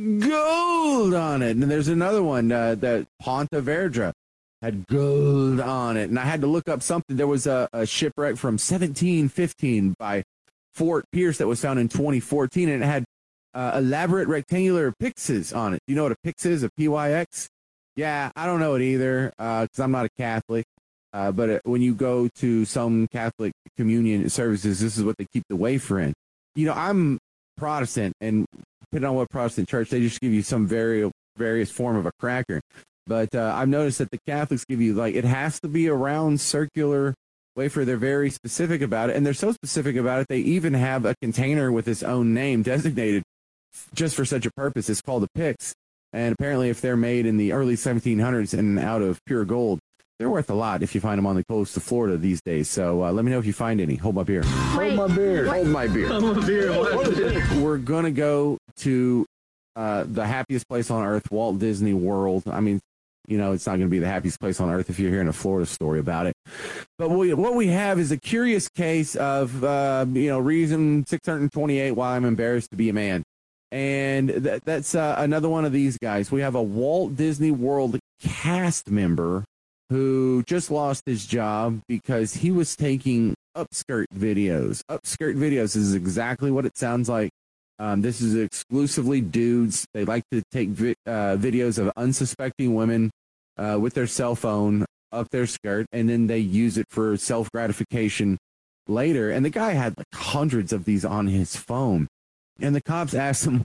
gold on it. And there's another one, uh, that Ponta Vedra had gold on it. And I had to look up something. There was a, a shipwreck from seventeen fifteen by Fort Pierce that was found in twenty fourteen, and it had uh, elaborate rectangular pyxes on it. Do you know what a pyx is? A P Y X? Yeah, I don't know it either because uh, I'm not a Catholic. Uh, but uh, when you go to some Catholic communion services, this is what they keep the wafer in. You know, I'm Protestant, and depending on what Protestant church, they just give you some very various form of a cracker. But uh, I've noticed that the Catholics give you, like, it has to be a round circular wafer. They're very specific about it, and they're so specific about it, they even have a container with its own name designated just for such a purpose. It's called a pyx. And apparently, if they're made in the early seventeen hundreds and out of pure gold, they're worth a lot if you find them on the coast of Florida these days. So uh, let me know if you find any. Hold my beer. Wait, Hold my beer. what? Hold my beer. Hold my beer. What? We're going to go to uh, the happiest place on earth, Walt Disney World. I mean, you know, it's not going to be the happiest place on earth if you're hearing a Florida story about it. But we, what we have is a curious case of, uh, you know, reason six hundred twenty-eight why I'm embarrassed to be a man. And th- that's uh, another one of these guys. We have a Walt Disney World cast member who just lost his job because he was taking upskirt videos. Upskirt videos is exactly what it sounds like. Um, this is exclusively dudes. They like to take vi- uh, videos of unsuspecting women uh, with their cell phone up their skirt, and then they use it for self-gratification later. And the guy had like hundreds of these on his phone. And the cops asked him,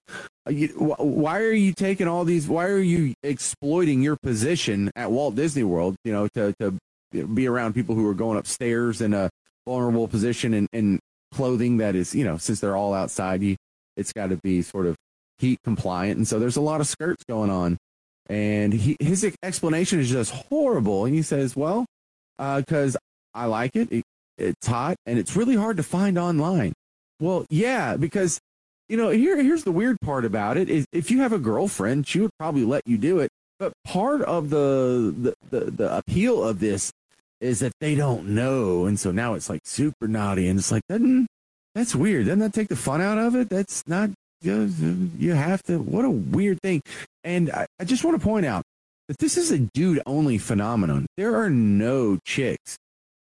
why are you taking all these, why are you exploiting your position at Walt Disney World, you know, to, to be around people who are going upstairs in a vulnerable position and, and clothing that is, you know, since they're all outside, you, it's got to be sort of heat compliant. And so there's a lot of skirts going on. And he, his explanation is just horrible. And he says, well, because uh, I like it. it, it's hot, and it's really hard to find online. Well, yeah, because you know, here, here's the weird part about it is if you have a girlfriend, she would probably let you do it. But part of the, the, the, the appeal of this is that they don't know. And so now it's like super naughty. And it's like, doesn't, that's weird. Doesn't that take the fun out of it? That's not, you, you have to, what a weird thing. And I, I just want to point out that this is a dude only phenomenon. There are no chicks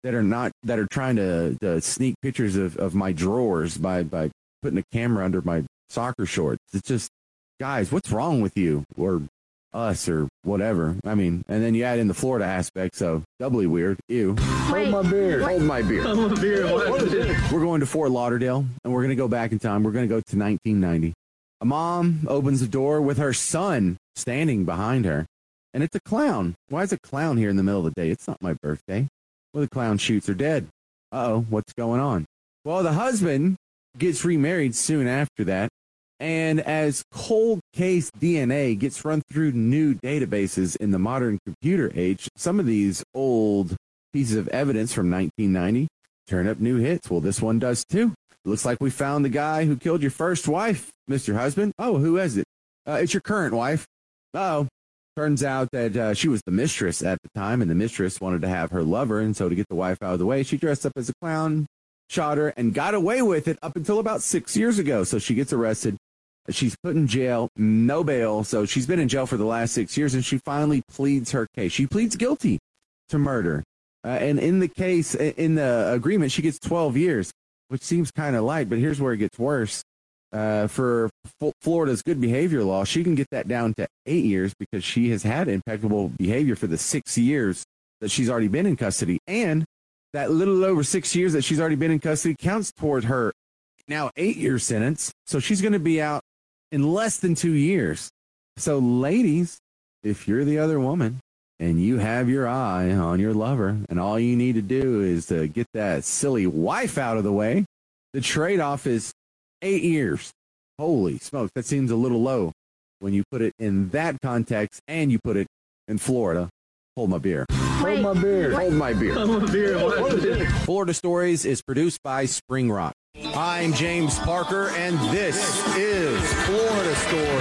that are not that are trying to, to sneak pictures of, of my drawers by, by putting a camera under my soccer shorts. It's just, guys, what's wrong with you or us or whatever? I mean, and then you add in the Florida aspect, so doubly weird. Ew. Wait, Hold my beer. what? Hold my beer. Hold my beer. What is it? We're going to Fort Lauderdale, and we're going to go back in time. We're going to go to nineteen ninety. A mom opens the door with her son standing behind her, and it's a clown. Why is a clown here in the middle of the day? It's not my birthday. Well, the clown shoots her dead. Uh-oh, what's going on? Well, the husband gets remarried soon after that, and as cold case D N A gets run through new databases in the modern computer age, some of these old pieces of evidence from nineteen ninety turn up new hits. Well, this one does too. Looks like we found the guy who killed your first wife, Mister Husband. Oh, who is it? Uh, it's your current wife. Uh-oh. Turns out that uh, she was the mistress at the time, and the mistress wanted to have her lover, and so to get the wife out of the way, she dressed up as a clown, shot her, and got away with it up until about six years ago. So she gets arrested. She's put in jail, no bail. So she's been in jail for the last six years, and she finally pleads her case. She pleads guilty to murder. Uh, and in the case, in the agreement, she gets twelve years, which seems kind of light, but here's where it gets worse. Uh, for F- Florida's good behavior law, she can get that down to eight years because she has had impeccable behavior for the six years that she's already been in custody. And that little over six years that she's already been in custody counts toward her now eight-year sentence. So she's going to be out in less than two years. So ladies, if you're the other woman and you have your eye on your lover and all you need to do is to get that silly wife out of the way, the trade-off is eight years. Holy smokes, that seems a little low when you put it in that context and you put it in Florida. Hold my beer. Wait, Hold my beer. what? Hold my beer. Hold my beer. What is it? Florida Stories is produced by Spring Rock. I'm James Parker, and this is Florida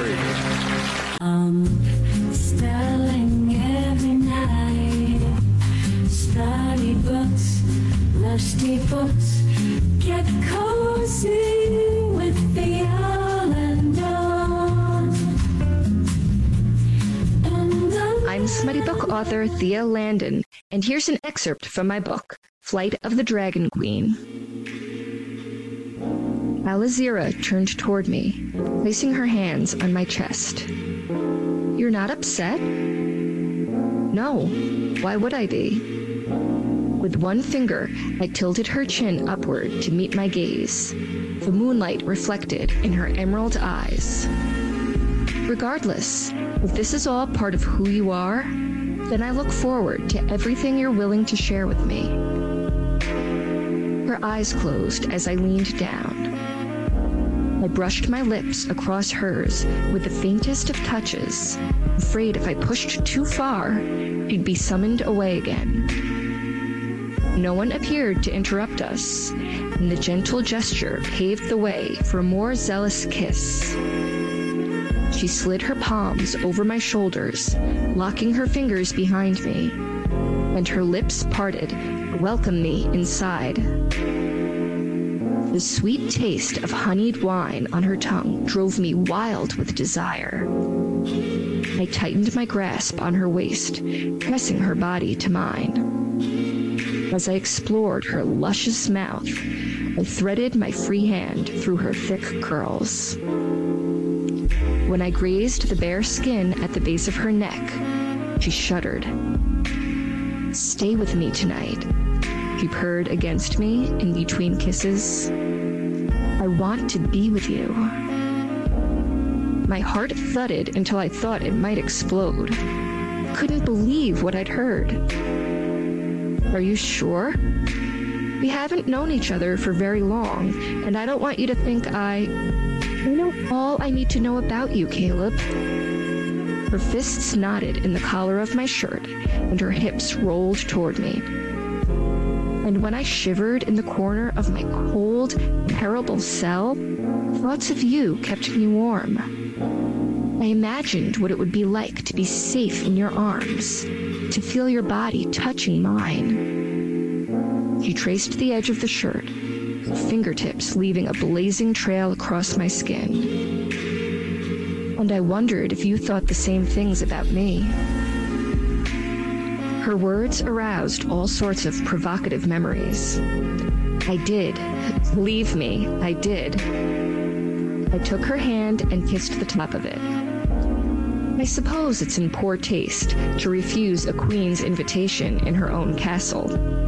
Stories. Um, Sterling every night. Study books, lusty books. Get cozy with the Island Dawn. I'm smutty book author Thea Landon, and here's an excerpt from my book, Flight of the Dragon Queen. Alazira turned toward me, placing her hands on my chest. You're not upset? No, why would I be? With one finger, I tilted her chin upward to meet my gaze, the moonlight reflected in her emerald eyes. Regardless, if this is all part of who you are, then I look forward to everything you're willing to share with me. Her eyes closed as I leaned down. I brushed my lips across hers with the faintest of touches, afraid if I pushed too far, she'd be summoned away again. No one appeared to interrupt us, and the gentle gesture paved the way for a more zealous kiss. She slid her palms over my shoulders, locking her fingers behind me, and her lips parted to welcome me inside. The sweet taste of honeyed wine on her tongue drove me wild with desire. I tightened my grasp on her waist, pressing her body to mine. As I explored her luscious mouth, I threaded my free hand through her thick curls. When I grazed the bare skin at the base of her neck, she shuddered. Stay with me tonight, she purred against me in between kisses. I want to be with you. My heart thudded until I thought it might explode. Couldn't believe what I'd heard. Are you sure? We haven't known each other for very long, and I don't want you to think I... I know all I need to know about you, Caleb. Her fists knotted in the collar of my shirt, and her hips rolled toward me. And when I shivered in the corner of my cold, terrible cell, thoughts of you kept me warm. I imagined what it would be like to be safe in your arms, to feel your body touching mine. She traced the edge of the shirt, fingertips leaving a blazing trail across my skin. And I wondered if you thought the same things about me. Her words aroused all sorts of provocative memories. I did. Believe me, I did. I took her hand and kissed the top of it. I suppose it's in poor taste to refuse a queen's invitation in her own castle.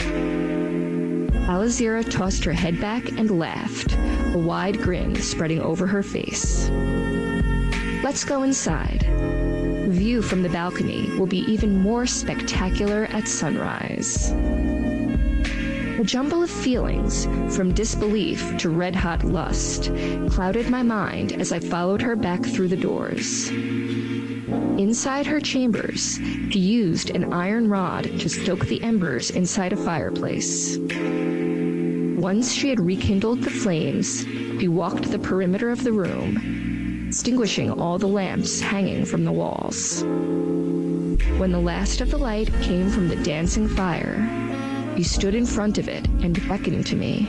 Alizira tossed her head back and laughed, a wide grin spreading over her face. Let's go inside. The view from the balcony will be even more spectacular at sunrise. A jumble of feelings, from disbelief to red-hot lust, clouded my mind as I followed her back through the doors. Inside her chambers, she used an iron rod to stoke the embers inside a fireplace. Once she had rekindled the flames, she walked the perimeter of the room, extinguishing all the lamps hanging from the walls. When the last of the light came from the dancing fire, she stood in front of it and beckoned to me.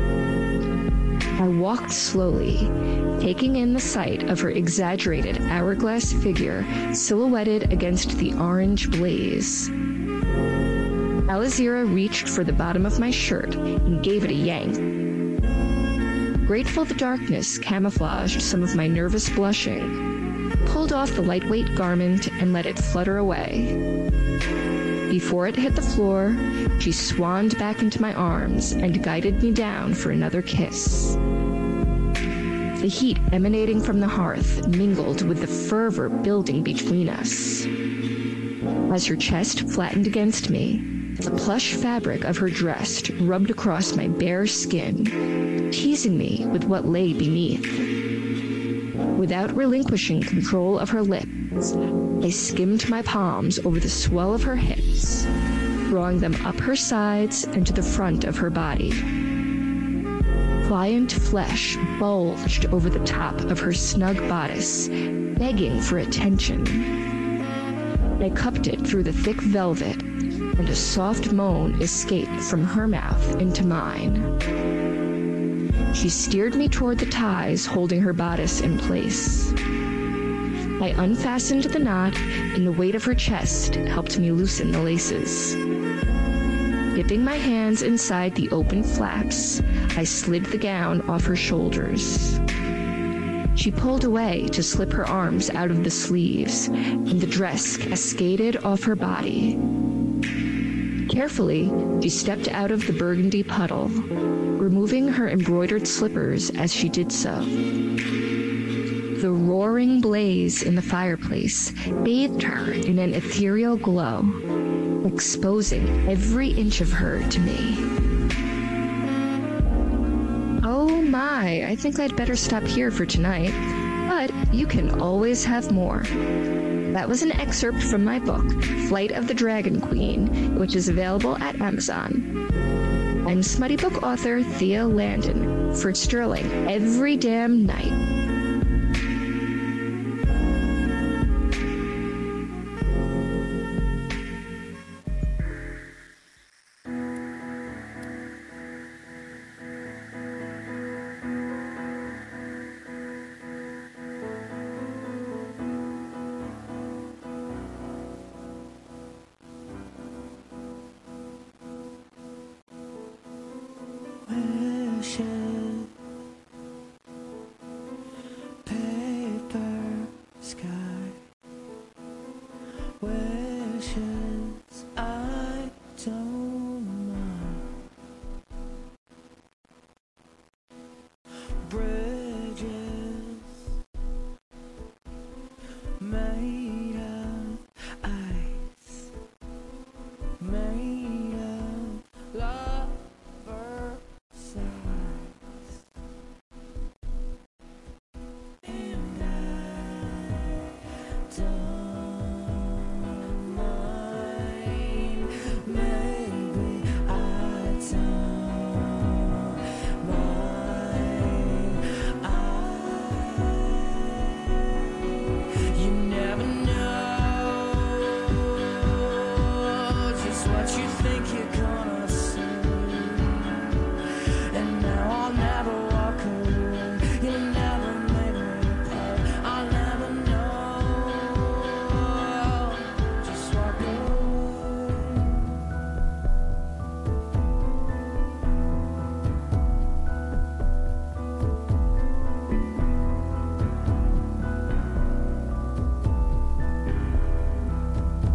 I walked slowly, taking in the sight of her exaggerated hourglass figure silhouetted against the orange blaze. Alizira reached for the bottom of my shirt and gave it a yank. Grateful the darkness camouflaged some of my nervous blushing, pulled off the lightweight garment and let it flutter away. Before it hit the floor, she swanned back into my arms and guided me down for another kiss. The heat emanating from the hearth mingled with the fervor building between us. As her chest flattened against me, the plush fabric of her dress rubbed across my bare skin, teasing me with what lay beneath. Without relinquishing control of her lips, I skimmed my palms over the swell of her hips, drawing them up her sides and to the front of her body. Pliant flesh bulged over the top of her snug bodice, begging for attention. I cupped it through the thick velvet, and a soft moan escaped from her mouth into mine. She steered me toward the ties holding her bodice in place. I unfastened the knot, and the weight of her chest helped me loosen the laces. Dipping my hands inside the open flaps, I slid the gown off her shoulders. She pulled away to slip her arms out of the sleeves, and the dress cascaded off her body. Carefully, she stepped out of the burgundy puddle, removing her embroidered slippers as she did so. The roaring blaze in the fireplace bathed her in an ethereal glow, exposing every inch of her to me. Oh my, I think I'd better stop here for tonight, but you can always have more. That was an excerpt from my book, Flight of the Dragon Queen, which is available at Amazon. I'm smutty book author Thea Landon for Sterling every damn night. Wishes, paper sky, wishes I don't mind, bridges made of ice, made of love.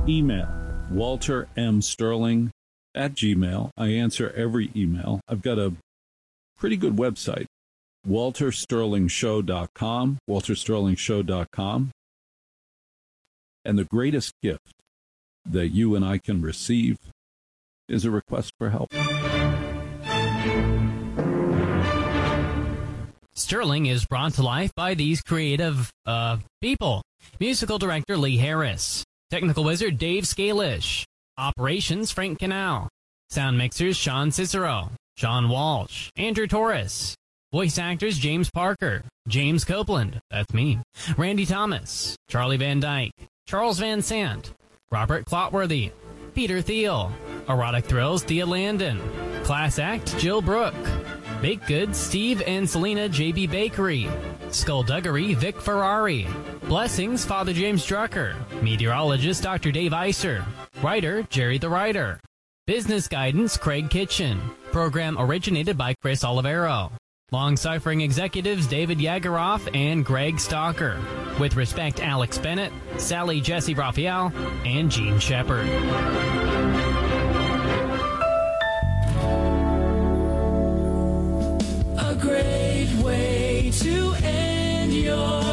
email, Walter M. Sterling at Gmail. I answer every email. I've got a pretty good website, walter sterling show dot com, walter sterling show dot com. And the greatest gift that you and I can receive is a request for help. Sterling is brought to life by these creative uh, people. Musical director Lee Harris. Technical wizard Dave Scalish. Operations Frank Canal. Sound mixers Sean Cicero. John Walsh. Andrew Torres. Voice actors James Parker. James Copeland. That's me. Randy Thomas. Charlie Van Dyke. Charles Van Sant. Robert Clotworthy. Peter Thiel. Erotic Thrills Thea Landon. Class Act Jill Brooke. Baked Goods Steve and Selena J B Bakery. Skullduggery Vic Ferrari. Blessings Father James Drucker. Meteorologist Doctor Dave Iser. Writer Jerry the Writer. Business Guidance Craig Kitchen. Program originated by Chris Olivero. Long-suffering executives David Yagaroff and Greg Stalker. With respect, Alex Bennett, Sally Jesse Raphael, and Gene Shepard. A great way to end your